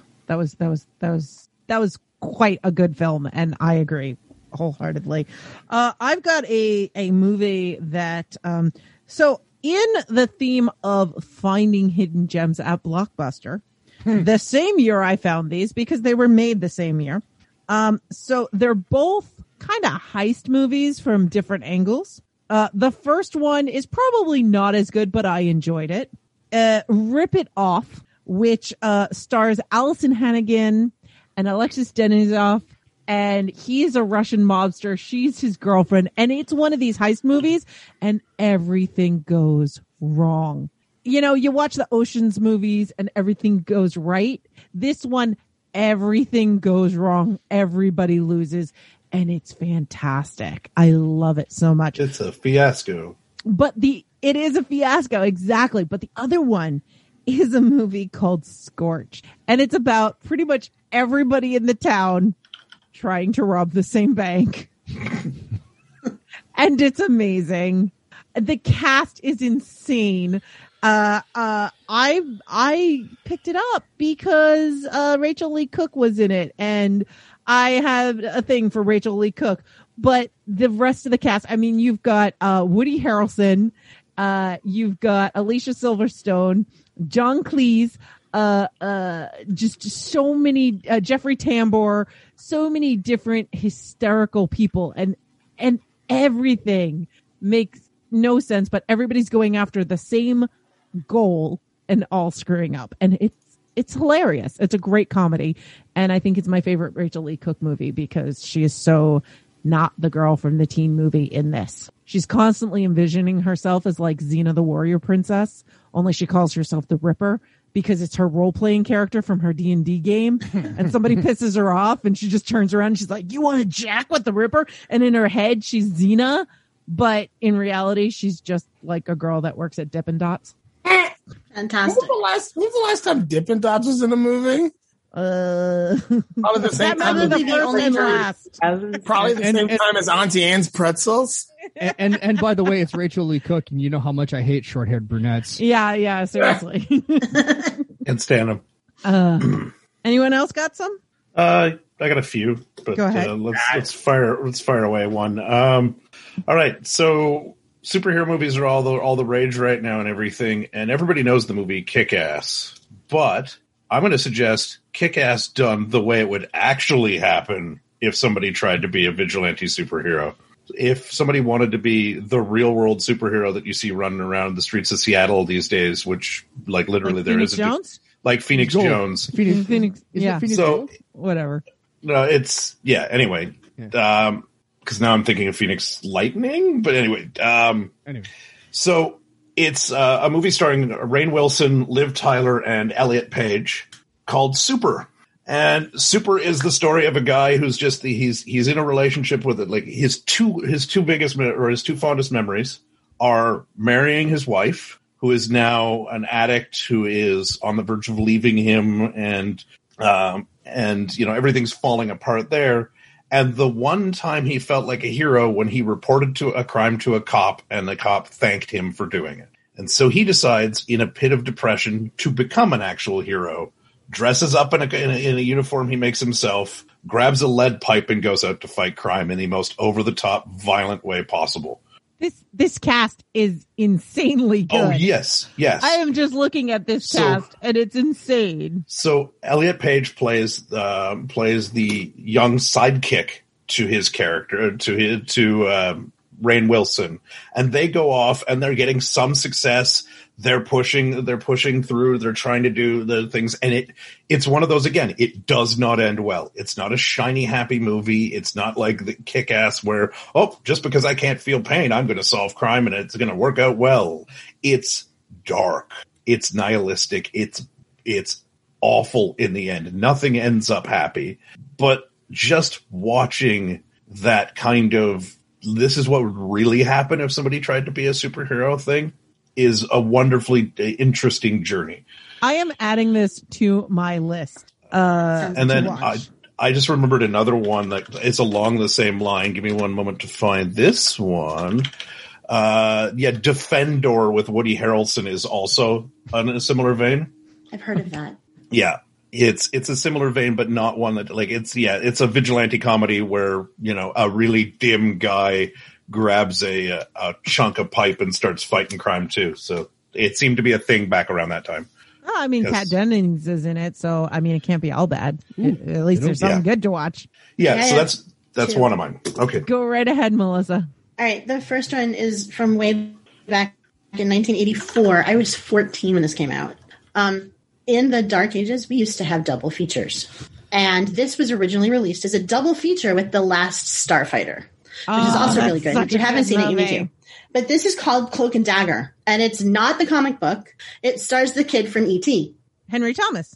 was quite a good film, and I agree wholeheartedly. I've got a movie that so in the theme of finding hidden gems at Blockbuster, the same year I found these because they were made the same year. So they're both kind of heist movies from different angles. The first one is probably not as good, but I enjoyed it. Rip It Off, which stars Allison Hannigan and Alexis Denisov, and he is a Russian mobster. She's his girlfriend, and it's one of these heist movies, and everything goes wrong. You know, you watch the Ocean's movies, and everything goes right. This one, everything goes wrong. Everybody loses, and it's fantastic. I love it so much. It's a fiasco. But it is a fiasco, exactly. But the other one is a movie called Scorch, and it's about pretty much everybody in the town trying to rob the same bank. And it's amazing. The cast is insane. I picked it up because Rachel Lee Cook was in it, and I have a thing for Rachel Lee Cook. But the rest of the cast, I mean, you've got Woody Harrelson, you've got Alicia Silverstone, John Cleese, just so many, Jeffrey Tambor, so many different hysterical people, and everything makes no sense, but everybody's going after the same goal and all screwing up. And it's hilarious. It's a great comedy. And I think it's my favorite Rachel Lee Cook movie because she is so not the girl from the teen movie in this. She's constantly envisioning herself as like Xena the Warrior Princess, only she calls herself the Ripper because it's her role-playing character from her D&D game. And somebody pisses her off and she just turns around and she's like, you want to jack with the Ripper? And in her head, she's Xena. But in reality, she's just like a girl that works at Dippin' Dots. Fantastic. When was the last time Dippin' Dots was in a movie? Probably the same time. The first and last. Probably the same time as Auntie Anne's pretzels. And by the way, it's Rachel Lee Cook, and you know how much I hate short-haired brunettes. Yeah, seriously. And stand them. Anyone else got some? I got a few, but Go ahead. let's fire away one. All right, so superhero movies are all the rage right now and everything, and everybody knows the movie Kick-Ass, but I'm going to suggest Kick-Ass done the way it would actually happen if somebody tried to be a vigilante superhero. If somebody wanted to be the real world superhero that you see running around the streets of Seattle these days, which like literally Like there Phoenix is Jones? Like Phoenix Gold. Jones. Phoenix, Is yeah. it Phoenix So- Gold? Whatever. No, it's anyway. Because now I'm thinking of Phoenix Lightning, but anyway. Anyway. So it's a movie starring Rainn Wilson, Liv Tyler, and Elliot Page called Super. And Super is the story of a guy who's just he's in a relationship with it. Like his two fondest memories are marrying his wife, who is now an addict, who is on the verge of leaving him, and you know everything's falling apart there. And the one time he felt like a hero when he reported a crime to a cop, and the cop thanked him for doing it. And so he decides, in a pit of depression, to become an actual hero. Dresses up in a uniform he makes himself, grabs a lead pipe, and goes out to fight crime in the most over-the-top, violent way possible. This cast is insanely good. Oh, yes. I am just looking at this cast, and it's insane. So Elliot Page plays the young sidekick to his character, to Rainn Wilson, and they go off and they're getting some success. They're pushing through. They're trying to do the things, and it's one of those again. It does not end well. It's not a shiny, happy movie. It's not like the Kick-Ass where just because I can't feel pain, I'm going to solve crime and it's going to work out well. It's dark. It's nihilistic. It's awful in the end. Nothing ends up happy. But just watching that kind of this is what would really happen if somebody tried to be a superhero thing is a wonderfully interesting journey. I am adding this to my list. And then watch. I just remembered another one that is along the same line. Give me one moment to find this one. Defendor with Woody Harrelson is also in a similar vein. I've heard of that. Yeah. It's a similar vein, but not one that it's a vigilante comedy where, a really dim guy grabs a chunk of pipe and starts fighting crime too. So it seemed to be a thing back around that time. Oh, I mean, Kat Dennings is in it, so I mean, it can't be all bad. At least there's something good to watch. Yeah, so that's one of mine. Okay, go right ahead, Melissa. All right, the first one is from way back in 1984. I was 14 when this came out. In the Dark Ages, we used to have double features. And this was originally released as a double feature with The Last Starfighter, which is also really good. If you haven't seen it, you need to. But this is called Cloak and Dagger, and it's not the comic book. It stars the kid from E.T. Henry Thomas.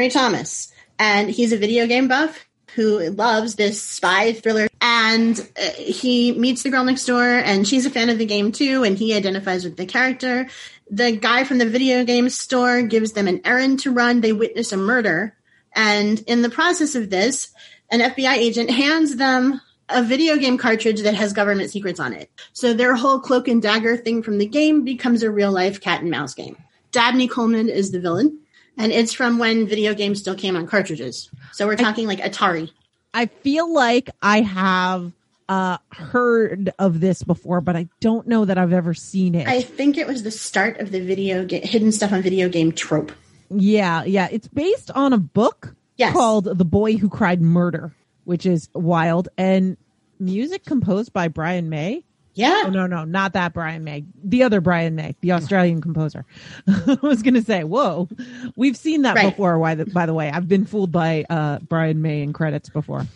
And he's a video game buff who loves this spy thriller. And he meets the girl next door, and she's a fan of the game too, and he identifies with the character. The guy from the video game store gives them an errand to run. They witness a murder. And in the process of this, an FBI agent hands them a video game cartridge that has government secrets on it. So their whole Cloak and Dagger thing from the game becomes a real-life cat and mouse game. Dabney Coleman is the villain, and it's from when video games still came on cartridges. So we're talking like Atari. I feel like I have heard of this before, but I don't know that I've ever seen it. I think it was the start of the hidden stuff on video game trope. Yeah. It's based on a book called The Boy Who Cried Murder, which is wild, and music composed by Brian May. Yeah. Oh, no, not that Brian May. The other Brian May, the Australian composer. I was going to say, whoa, we've seen that before. By the way, I've been fooled by Brian May in credits before.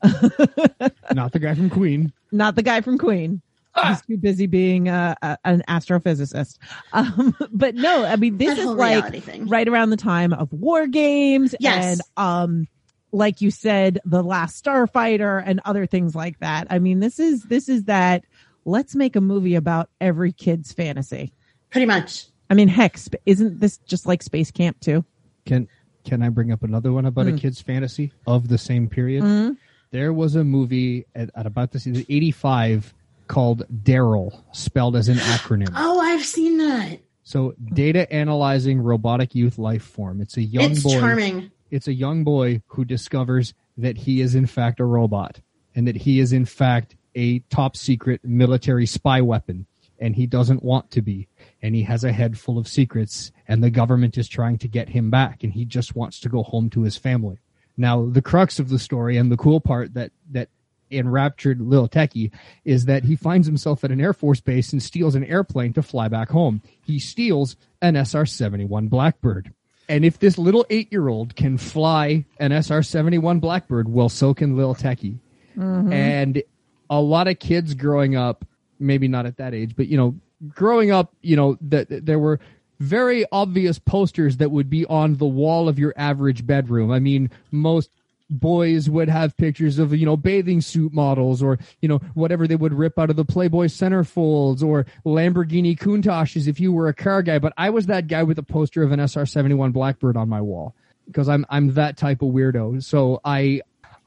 Not the guy from Queen. Not the guy from Queen. He's too busy being an astrophysicist. But no, I mean, this is like right around the time of War Games. Yes. And like you said, The Last Starfighter and other things like that. I mean, this is that let's make a movie about every kid's fantasy. Pretty much. I mean, heck, isn't this just like Space Camp too? Can I bring up another one about a kid's fantasy of the same period? Mm-hmm. There was a movie at about this 85 called Daryl, spelled as an acronym. Oh, I've seen that. So data analyzing robotic youth life form. It's a young boy. It's charming. It's a young boy who discovers that he is in fact a robot and that he is in fact a top secret military spy weapon, and he doesn't want to be, and he has a head full of secrets, and the government is trying to get him back, and he just wants to go home to his family. Now, the crux of the story and the cool part that enraptured Lil Techie is that he finds himself at an Air Force base and steals an airplane to fly back home. He steals an SR-71 Blackbird. And if this little 8-year-old can fly an SR-71 Blackbird, well, so can Lil Techie. Mm-hmm. And a lot of kids growing up, maybe not at that age, but, growing up, there were very obvious posters that would be on the wall of your average bedroom. I mean, most boys would have pictures of, bathing suit models or, whatever they would rip out of the Playboy centerfolds or Lamborghini Countaches if you were a car guy. But I was that guy with a poster of an SR-71 Blackbird on my wall because I'm that type of weirdo. So I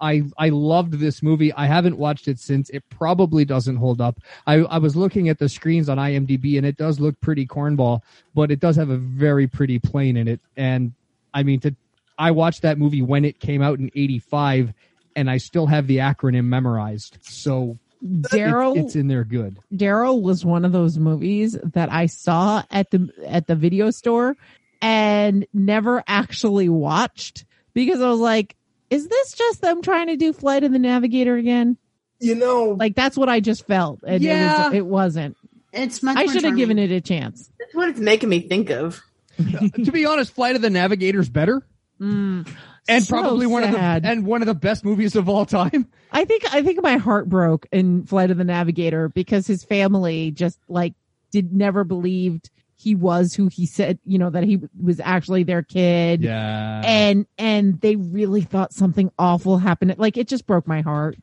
loved this movie. I haven't watched it since. It probably doesn't hold up. I was looking at the screens on IMDb and it does look pretty cornball, but it does have a very pretty plane in it. And I mean, I watched that movie when it came out in 85 and I still have the acronym memorized. So Daryl, it's in there good. Daryl was one of those movies that I saw at the video store and never actually watched because I was like, is this just them trying to do Flight of the Navigator again? Like that's what I just felt. And it wasn't. It's much I more should have given it a chance. That's what it's making me think of. To be honest, Flight of the Navigator's better. And probably one of the best movies of all time. I think my heart broke in Flight of the Navigator because his family just never believed he was who he said, that he was actually their kid. Yeah. And they really thought something awful happened. It just broke my heart.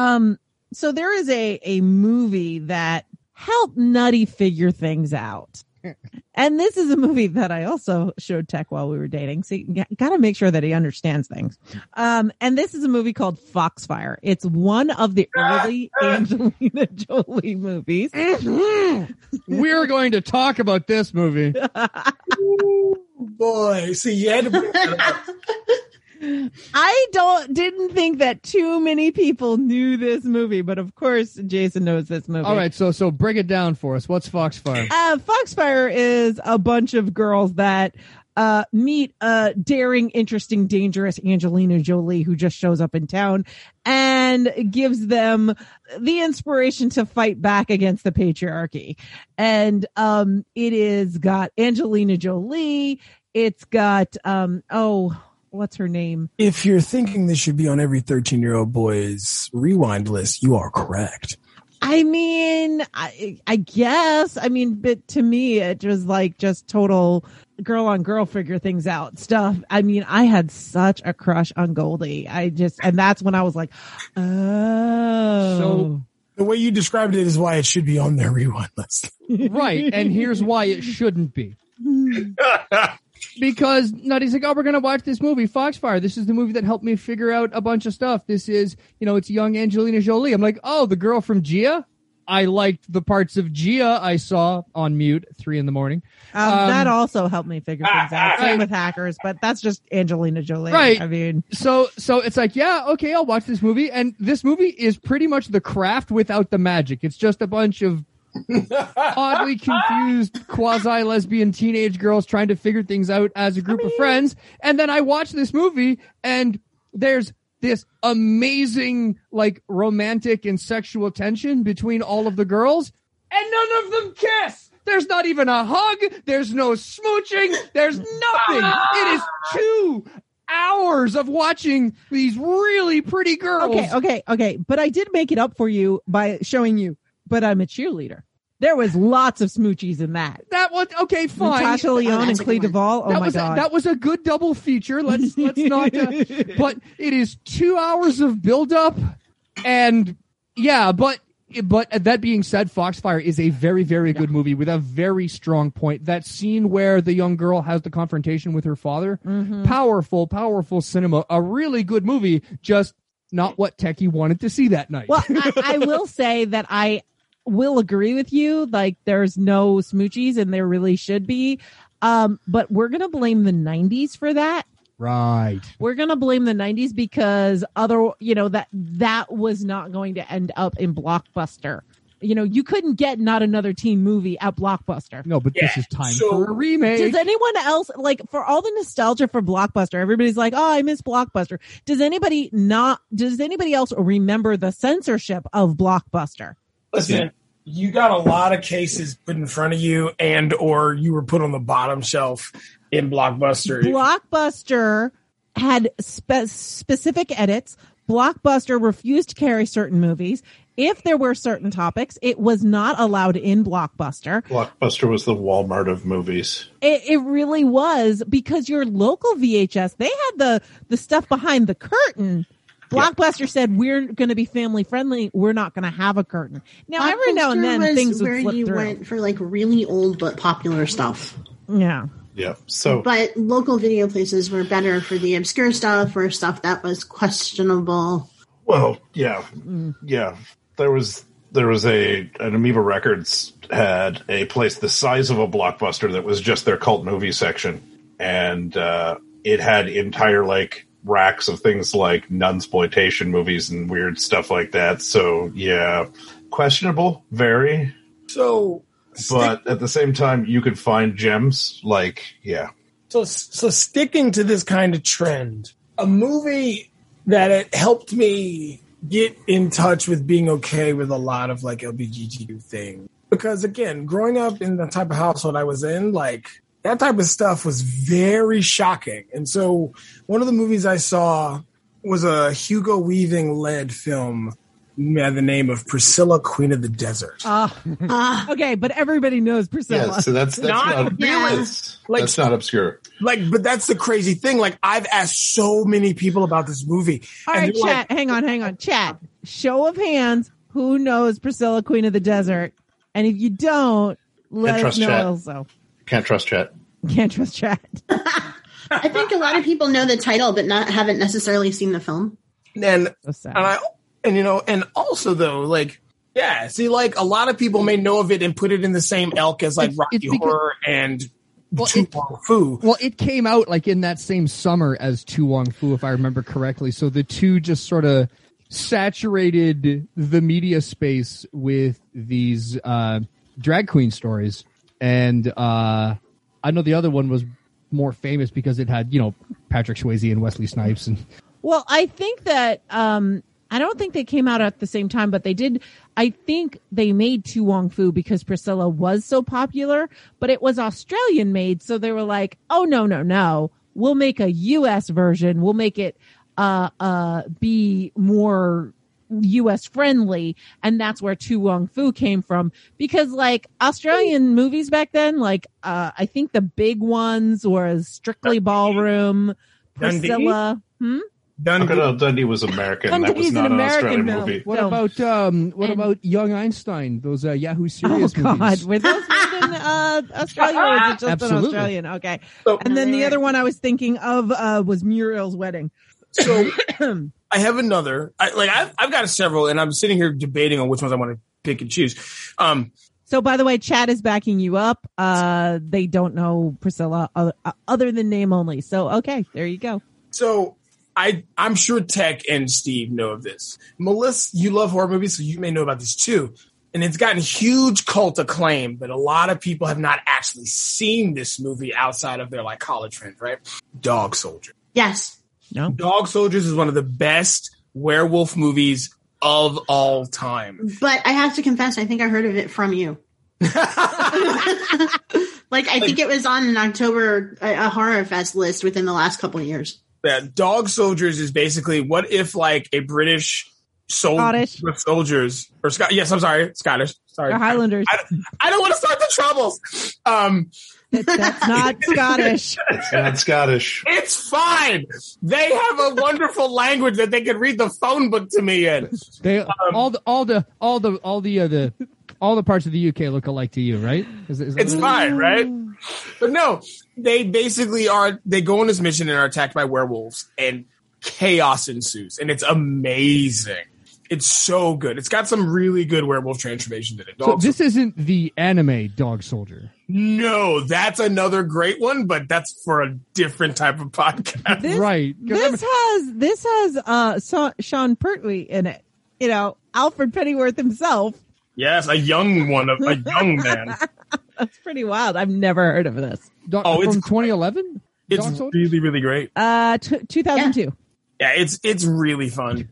So there is a movie that helped Nutty figure things out. And this is a movie that I also showed Tech while we were dating. So you got to make sure that he understands things. And this is a movie called Foxfire. It's one of the early Angelina Jolie movies. We're going to talk about this movie. Ooh, boy. See, you had to bring that up. I didn't think that too many people knew this movie, but of course Jason knows this movie. All right, so break it down for us. What's Foxfire? Foxfire is a bunch of girls that meet a daring, interesting, dangerous Angelina Jolie who just shows up in town and gives them the inspiration to fight back against the patriarchy. And it is got Angelina Jolie. It's got what's her name? If you're thinking this should be on every 13-year-old boy's rewind list, you are correct. I mean, I guess. I mean, but to me, it was like just total girl on girl figure things out stuff. I mean, I had such a crush on Goldie. And that's when I was like, oh. So the way you described it is why it should be on their rewind list. Right, and here's why it shouldn't be. Because Nutty's like, oh, we're going to watch this movie, Foxfire. This is the movie that helped me figure out a bunch of stuff. This is, it's young Angelina Jolie. I'm like, oh, the girl from Gia? I liked the parts of Gia I saw on mute 3 a.m. That also helped me figure things out. Same with Hackers, but that's just Angelina Jolie. Right. I mean, so it's like, yeah, okay, I'll watch this movie. And this movie is pretty much The Craft without the magic. It's just a bunch of oddly confused quasi-lesbian teenage girls trying to figure things out as a group of friends. And then I watch this movie and there's this amazing like romantic and sexual tension between all of the girls and none of them kiss. There's not even a hug. There's no smooching. There's nothing. It is 2 hours of watching these really pretty girls. Okay. But I did make it up for you by showing you, but I'm a cheerleader. There was lots of smoochies in that. That was okay, fine. Natasha Lyonne and Clea Duvall. Oh my God. That was a good double feature. Let's not. But it is 2 hours of buildup, and yeah. But that being said, Foxfire is a very, very good movie with a very strong point. That scene where the young girl has the confrontation with her father, powerful cinema. A really good movie. Just not what Techie wanted to see that night. Well, I will say that I will agree with you. Like, there's no smoochies and there really should be. But we're going to blame the 90s for that. Right. We're going to blame the 90s because that was not going to end up in Blockbuster. You couldn't get Not Another Teen Movie at Blockbuster. No, but this is time for a remake. Does anyone else, like, for all the nostalgia for Blockbuster, everybody's like, oh, I miss Blockbuster. Does anybody else remember the censorship of Blockbuster? Listen, you got a lot of cases put in front of you or you were put on the bottom shelf in Blockbuster. Blockbuster had specific edits. Blockbuster refused to carry certain movies. If there were certain topics, it was not allowed in Blockbuster. Blockbuster was the Walmart of movies. It really was, because your local VHS, they had the stuff behind the curtain. Blockbuster said, we're going to be family friendly. We're not going to have a curtain. Now, every now and then things would flip through. Where you went for like really old but popular stuff. Yeah. Yeah. But local video places were better for the obscure stuff or stuff that was questionable. Well, yeah. Yeah. There was an Amoeba Records had a place the size of a Blockbuster that was just their cult movie section. And it had entire like racks of things like nunsploitation movies and weird stuff like that. So yeah, questionable, very. But at the same time, you could find gems like, yeah. So sticking to this kind of trend, a movie that it helped me get in touch with being okay with a lot of like LGBTQ things. Because again, growing up in the type of household I was in, like, that type of stuff was very shocking. And so one of the movies I saw was a Hugo Weaving-led film by the name of Priscilla, Queen of the Desert. Okay, but everybody knows Priscilla. Yeah, so that's not that's not obscure. But that's the crazy thing. Like, I've asked so many people about this movie. All right, chat, hang on. Chat, show of hands, who knows Priscilla, Queen of the Desert? And if you don't, let us know also. Can't trust chat. Can't trust chat. I think a lot of people know the title, but haven't necessarily seen the film. And also though, like, yeah, see, like, a lot of people may know of it and put it in the same elk as like Rocky Horror and Tu Wong Fu. Well, it came out like in that same summer as Tu Wong Fu, if I remember correctly. So the two just sort of saturated the media space with these drag queen stories. And I know the other one was more famous because it had, Patrick Swayze and Wesley Snipes. And Well, I think that I don't think they came out at the same time, but they did. I think they made Tu Wong Fu because Priscilla was so popular, but it was Australian made. So they were like, oh, no. We'll make a US version. We'll make it be more US friendly. And that's where Tu Wong Fu came from, because like Australian movies back then, like I think the big ones was Strictly Ballroom, Priscilla. Dundee was American. That was not an Australian movie. What about Young Einstein? Those Yahoo Serious movies. Were those made in Australia, or was it just Absolutely. an Australian? Okay. So- And then the other one I was thinking of was Muriel's Wedding. So I have another. I've got several, and I'm sitting here debating on which ones I want to pick and choose. So, by the way, Chad is backing you up. They don't know Priscilla other than name only. So, okay, there you go. So I'm sure Tech and Steve know of this. Melissa, you love horror movies, so you may know about this too. And it's gotten huge cult acclaim, but a lot of people have not actually seen this movie outside of their college friends, right? Dog Soldier. Yes. No. Dog Soldiers is one of the best werewolf movies of all time. But I have to confess, I think I heard of it from you. I think it was on an October a horror fest list within the last couple of years. Yeah, Dog Soldiers is basically what if a British Scottish soldiers or yes, I'm sorry, Scottish. Sorry, They're Highlanders. I don't want to start the troubles. That's not Scottish. It's not Scottish. It's fine. They have a wonderful language that they can read the phone book to me in. They all the parts of the UK look alike to you, right? Is that It's fine, right? But no, they basically they go on this mission and are attacked by werewolves, and chaos ensues, and it's amazing. It's so good. It's got some really good werewolf transformations in it. So this isn't the anime Dog Soldier. No, that's another great one, but that's for a different type of podcast. Right. This has Sean Pertwee in it. Alfred Pennyworth himself. Yes, a young one, a young man. That's pretty wild. I've never heard of this. From it's 2011? It's really, really great. 2002. Yeah, it's really fun.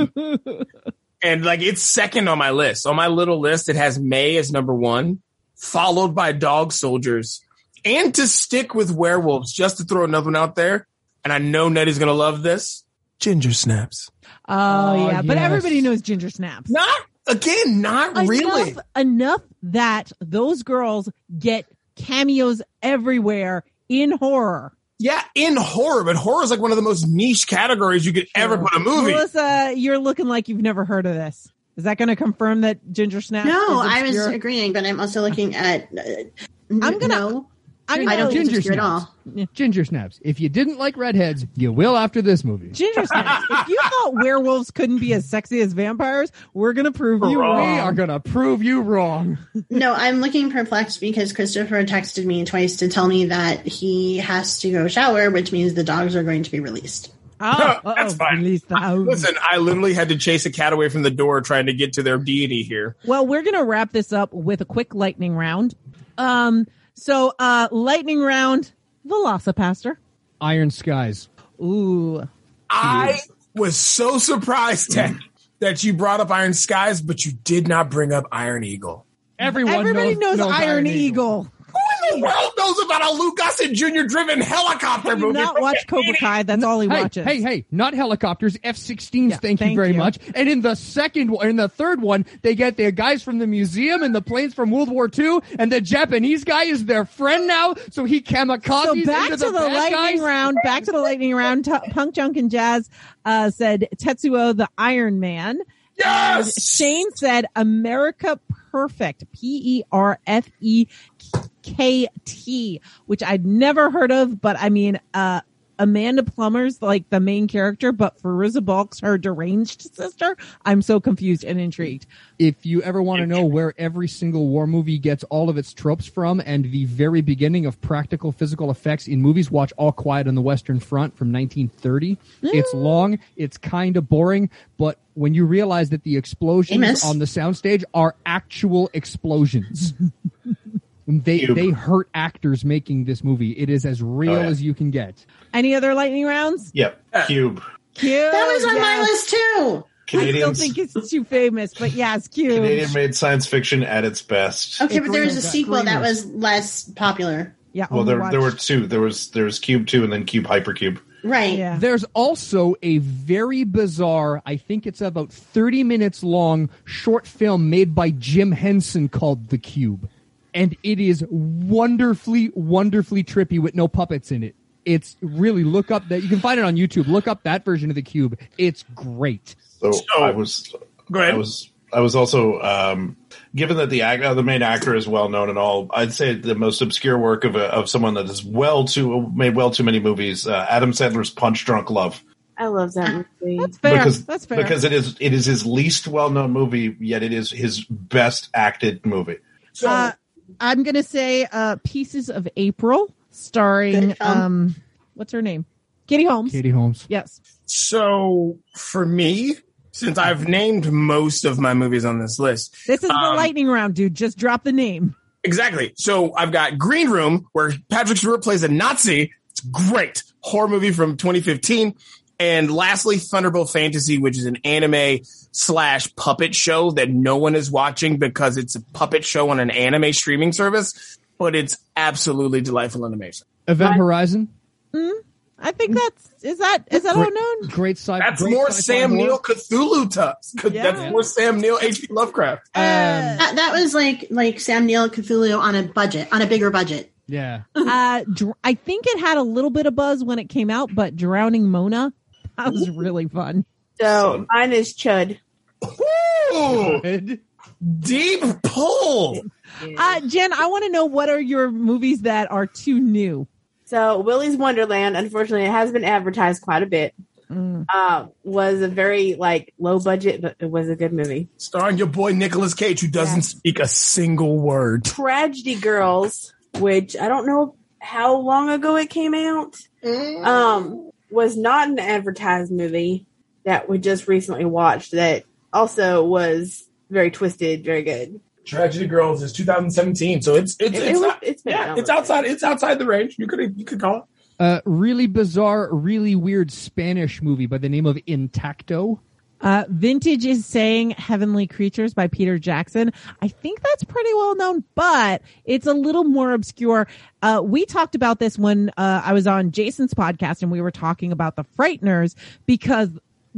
And it's second on my list. On my little list, it has May as number 1, followed by Dog Soldiers. And to stick with werewolves, just to throw another one out there, and I know Nettie's going to love this, Ginger Snaps. Oh, yeah. But yes. everybody knows Ginger Snaps. Not really. Enough that those girls get cameos everywhere in horror. Yeah, in horror, but horror is one of the most niche categories you could ever put a movie. Melissa, you're looking like you've never heard of this. Is that going to confirm that Ginger Snaps? No, is I was obscure? agreeing, but I'm also looking at. I don't think it's Ginger obscure at all. Snaps. Ginger Snaps. If you didn't like redheads, you will after this movie. Ginger Snaps. If you thought werewolves couldn't be as sexy as vampires, we're going to prove you We wrong. are going to prove you wrong. No, I'm looking perplexed because Christopher texted me twice to tell me that he has to go shower, which means the dogs are going to be released. That's fine. Release the hounds. Listen, I literally had to chase a cat away from the door trying to get to their deity here. Well, we're going to wrap this up with a quick lightning round. So, lightning round, Velocipaster. Iron Skies. Ooh. I was so surprised, Ted, that you brought up Iron Skies, but you did not bring up Iron Eagle. Everybody knows Iron Eagle. Who in the world knows about a Lou Gossett Jr. driven helicopter I did movie? not watch Cobra Kai. That's all he watches. Hey, not helicopters, F-16s, Yeah, thank you very much. And in the third one, they get the guys from the museum and the planes from World War II, and the Japanese guy is their friend now, so he kamikazes So back into to the bad lightning guys. round. Back to the lightning round. Punk Junk and Jazz said Tetsuo the Iron Man. Yes! And Shane said America Perfect. Perfekt, which I'd never heard of, but I mean, Amanda Plummer's like the main character, but Fairuza Balk's her deranged sister. I'm so confused and intrigued. If you ever want to know where every single war movie gets all of its tropes from and the very beginning of practical physical effects in movies, watch All Quiet on the Western Front from 1930. It's long, it's kind of boring, but when you realize that the explosions on the soundstage are actual explosions. They hurt actors making this movie. It is as real as you can get. Any other lightning rounds? Yep. Cube. That was on my list too. I still think it's too famous, but yes, Cube. Canadian-made science fiction at its best. Okay, but there was a sequel that was less popular. Yeah. Well, there were two. There's Cube 2 and then Cube Hypercube. Right. Yeah. There's also a very bizarre, I think it's about 30 minutes long, short film made by Jim Henson called The Cube. And it is wonderfully, wonderfully trippy with no puppets in it. It's really, look up that. You can find it on YouTube. Look up that version of The Cube. It's great. So I was also given that the main actor is well known and all. I'd say the most obscure work of someone that has made well too many movies. Adam Sandler's Punch Drunk Love. I love that movie. That's fair. That's fair. Because it is his least well known movie, yet it is his best acted movie. So I'm gonna say Pieces of April, starring what's her name? Katie Holmes. Katie Holmes. Yes. So for me, since I've named most of my movies on this list, this is the lightning round, dude. Just drop the name. Exactly. So I've got Green Room, where Patrick Stewart plays a Nazi. It's great. Horror movie from 2015. And lastly, Thunderbolt Fantasy, which is an anime / puppet show that no one is watching because it's a puppet show on an anime streaming service, but it's absolutely delightful and amazing. Event Horizon. I think is that all known? Great sci-fi. That's more Sam Neill Cthulhu tuss. That's more Sam Neill H.P. Lovecraft. That was like Sam Neill Cthulhu on a bigger budget. Yeah. I think it had a little bit of buzz when it came out, but Drowning Mona, that was really fun. So mine is Chud. Ooh, deep pull. Jen, I want to know, what are your movies that are too new? So Willy's Wonderland, unfortunately, it has been advertised quite a bit. Was a very low budget, but it was a good movie. Starring your boy Nicolas Cage, who doesn't speak a single word. Tragedy Girls, which I don't know how long ago it came out, was not an advertised movie that we just recently watched. That also was very twisted, very good. Tragedy Girls is 2017, so it's outside the range. You could call it. Really bizarre, really weird Spanish movie by the name of Intacto. Vintage is saying Heavenly Creatures by Peter Jackson. I think that's pretty well known, but it's a little more obscure. We talked about this when I was on Jason's podcast, and we were talking about the Frighteners, because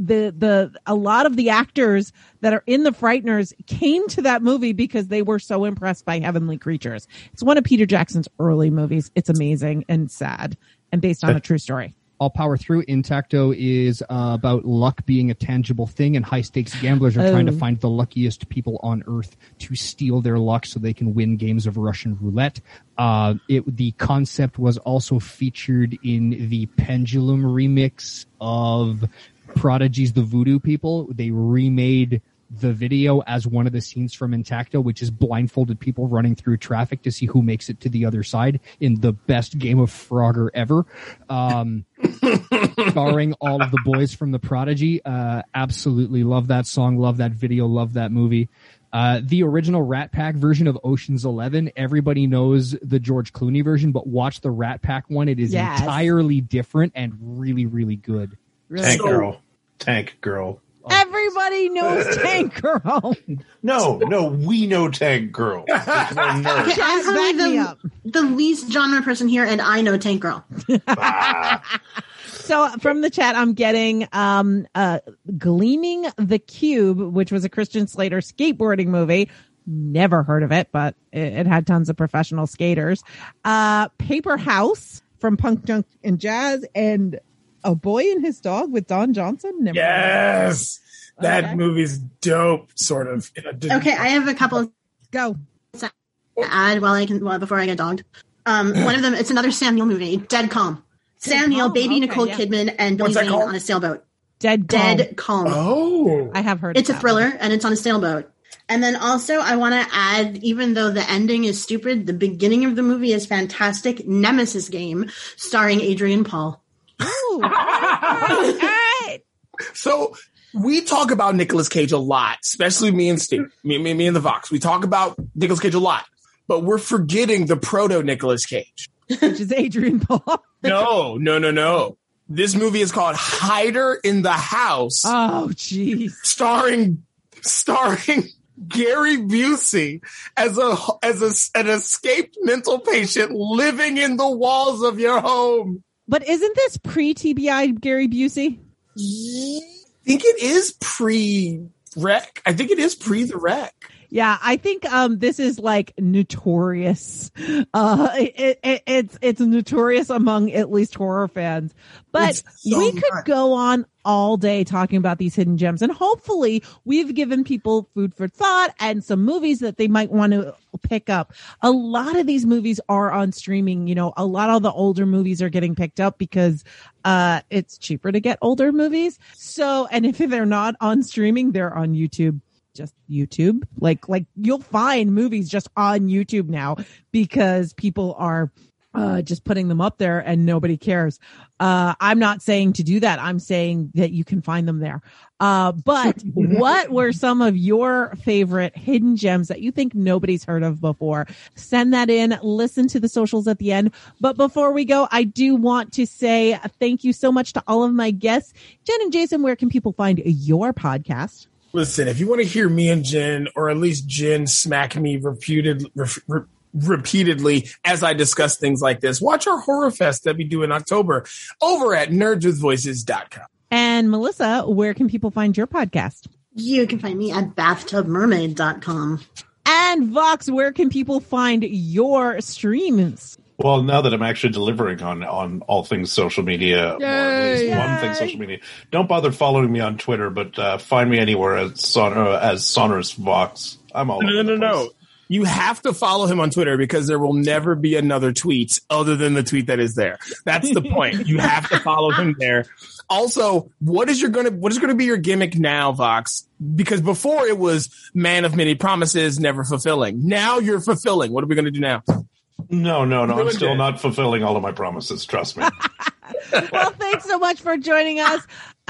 a lot of the actors that are in the Frighteners came to that movie because they were so impressed by Heavenly Creatures. It's one of Peter Jackson's early movies. It's amazing and sad and based on a true story. I'll power through. Intacto is about luck being a tangible thing, and high-stakes gamblers are trying to find the luckiest people on Earth to steal their luck so they can win games of Russian roulette. The concept was also featured in the Pendulum remix of Prodigy's The Voodoo People. They remade the video as one of the scenes from Intacto, which is blindfolded people running through traffic to see who makes it to the other side in the best game of Frogger ever. Starring all of the boys from the Prodigy. Absolutely love that song, love that video, love that movie. The original Rat Pack version of Ocean's 11, everybody knows the George Clooney version, but watch the Rat Pack one. It is entirely different and really, really good. Really? Tank Girl. Everybody knows Tank Girl. No, we know Tank Girl. Okay, I'm probably the least genre person here, and I know Tank Girl. So from the chat, I'm getting Gleaming the Cube, which was a Christian Slater skateboarding movie. Never heard of it, but it had tons of professional skaters. Paper House from Punk, Junk, and Jazz, and A Boy and His Dog with Don Johnson. Yes, that movie's dope. Sort of. Okay, I have a couple. Go. Add before I get dogged. One of them, it's another Sam Neill movie, Dead Calm. Sam Neill, Baby okay, Nicole yeah. Kidman, and Billy What's that Zane called? on a sailboat. Dead Calm. Dead Calm. Oh. I have heard It's of a that thriller, one. and it's on a sailboat. And then also, I want to add, even though the ending is stupid, the beginning of the movie is fantastic. Nemesis Game, starring Adrian Paul. Ooh. All right. So we talk about Nicolas Cage a lot, especially me and Steve, me and the Vox. We talk about Nicolas Cage a lot, but we're forgetting the proto Nicolas Cage. Which is Adrian Paul. No. This movie is called Hider in the House, Oh, jeez. starring Gary Busey as an escaped mental patient living in the walls of your home. But isn't this pre-TBI Gary Busey? I think it is pre-wreck. I think it is pre the wreck. Yeah, I think this is like notorious. It's notorious among at least horror fans. But It's so we could much. go on all day talking about these hidden gems, and hopefully we've given people food for thought and some movies that they might want to pick up. A lot of these movies are on streaming. You know, a lot of the older movies are getting picked up because it's cheaper to get older movies. So, and if they're not on streaming, they're on YouTube. Just YouTube. Like you'll find movies just on YouTube now because people are just putting them up there and nobody cares. I'm not saying to do that. I'm saying that you can find them there. But what were some of your favorite hidden gems that you think nobody's heard of before? Send that in. Listen to the socials at the end. But before we go, I do want to say thank you so much to all of my guests. Jen and Jason, where can people find your podcast? Listen, if you want to hear me and Jen, or at least Jen smack me repeatedly as I discuss things like this, watch our Horror Fest that we do in October over at nerdswithvoices.com. And Melissa, where can people find your podcast? You can find me at bathtubmermaid.com. And Vox, where can people find your streams? Well, now that I'm actually delivering on all things social media, or at least one thing social media, don't bother following me on Twitter, but find me anywhere as Sonorous Vox. I'm all over the place. No. You have to follow him on Twitter because there will never be another tweet other than the tweet that is there. That's the point. You have to follow him there. Also, what is going to be your gimmick now, Vox? Because before it was man of many promises, never fulfilling. Now you're fulfilling. What are we going to do now? No. I'm Really still good. not fulfilling all of my promises. Trust me. Well, thanks so much for joining us.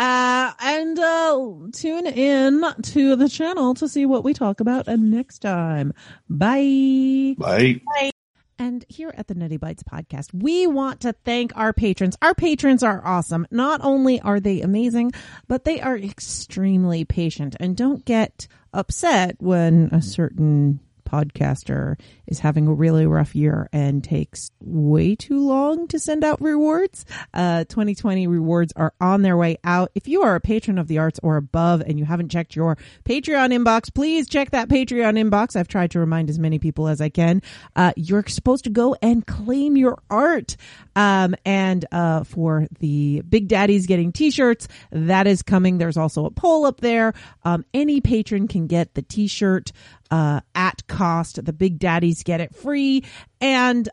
And tune in to the channel to see what we talk about next time. Bye. Bye. And here at the Nutty Bites podcast, we want to thank our patrons. Our patrons are awesome. Not only are they amazing, but they are extremely patient and don't get upset when a certain podcaster is having a really rough year and takes way too long to send out rewards. 2020 rewards are on their way out. If you are a patron of the arts or above and you haven't checked your Patreon inbox, please check that Patreon inbox. I've tried to remind as many people as I can. You're supposed to go and claim your art. And for the Big Daddies getting t-shirts, that is coming. There's also a poll up there. Any patron can get the t-shirt at cost. The Big Daddies get it free, and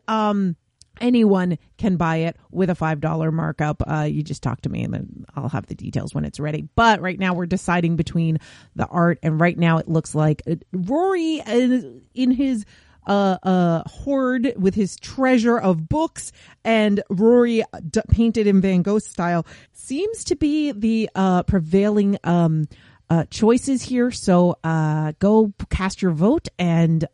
anyone can buy it with a $5 markup. You just talk to me and then I'll have the details when it's ready. But right now we're deciding between the art, and right now it looks like Rory in his hoard with his treasure of books, and Rory painted in Van Gogh style seems to be the prevailing choices here. So go cast your vote, and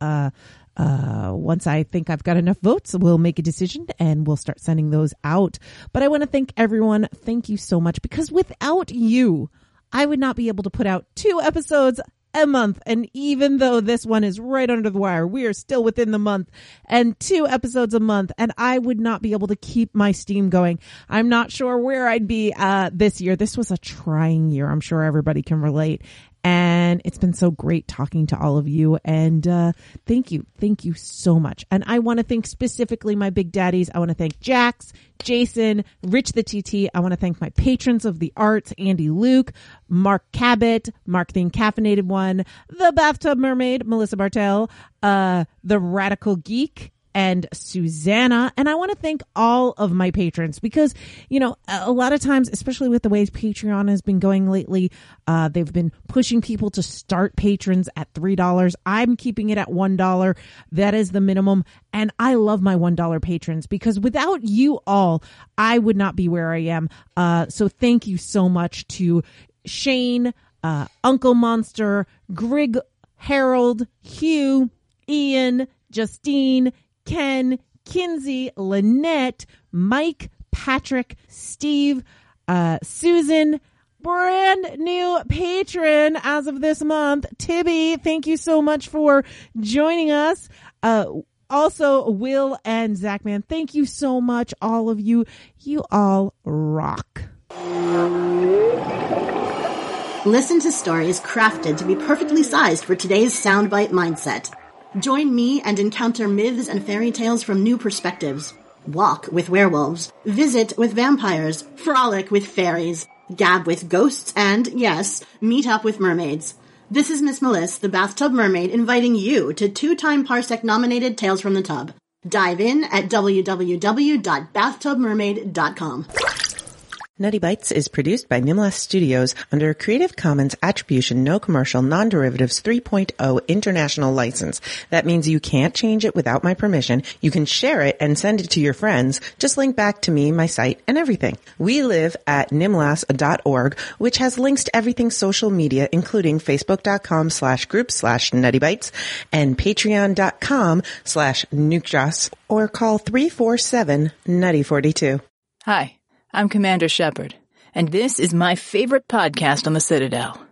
once I think I've got enough votes, we'll make a decision and we'll start sending those out. But I want to thank everyone. Thank you so much, because without you, I would not be able to put out 2 episodes a month. And even though this one is right under the wire, we are still within the month, and 2 episodes a month, and I would not be able to keep my steam going. I'm not sure where I'd be this year. This was a trying year. I'm sure everybody can relate. And it's been so great talking to all of you. And thank you so much. And I want to thank specifically my Big Daddies. I want to thank Jax, Jason, Rich the TT. I want to thank my patrons of the arts, Andy Luke, Mark Cabot, Mark the Encaffeinated One, the Bathtub Mermaid, Melissa Bartel, the Radical Geek, and Susanna. And I want to thank all of my patrons because, a lot of times, especially with the ways Patreon has been going lately, they've been pushing people to start patrons at $3. I'm keeping it at $1. That is the minimum. And I love my $1 patrons because without you all, I would not be where I am. So thank you so much to Shane, Uncle Monster, Grig, Harold, Hugh, Ian, Justine, Ken, Kinsey, Lynette, Mike, Patrick, Steve, Susan, brand new patron as of this month, Tibby. Thank you so much for joining us. Also, Will and Zachman, thank you so much, all of you. You all rock. Listen to stories crafted to be perfectly sized for today's soundbite mindset. Join me and encounter myths and fairy tales from new perspectives. Walk with werewolves, visit with vampires, frolic with fairies, gab with ghosts, and, yes, meet up with mermaids. This is Miss Melissa, the Bathtub Mermaid, inviting you to 2-time Parsec-nominated Tales from the Tub. Dive in at www.bathtubmermaid.com. Nutty Bites is produced by Nimlas Studios under a Creative Commons Attribution No Commercial Non-Derivatives 3.0 International License. That means you can't change it without my permission. You can share it and send it to your friends. Just link back to me, my site, and everything. We live at nimlas.org, which has links to everything social media, including facebook.com/group/nuttybites and patreon.com/nukejoss, or call 347-NUTTY42. Hi. I'm Commander Shepard, and this is my favorite podcast on the Citadel.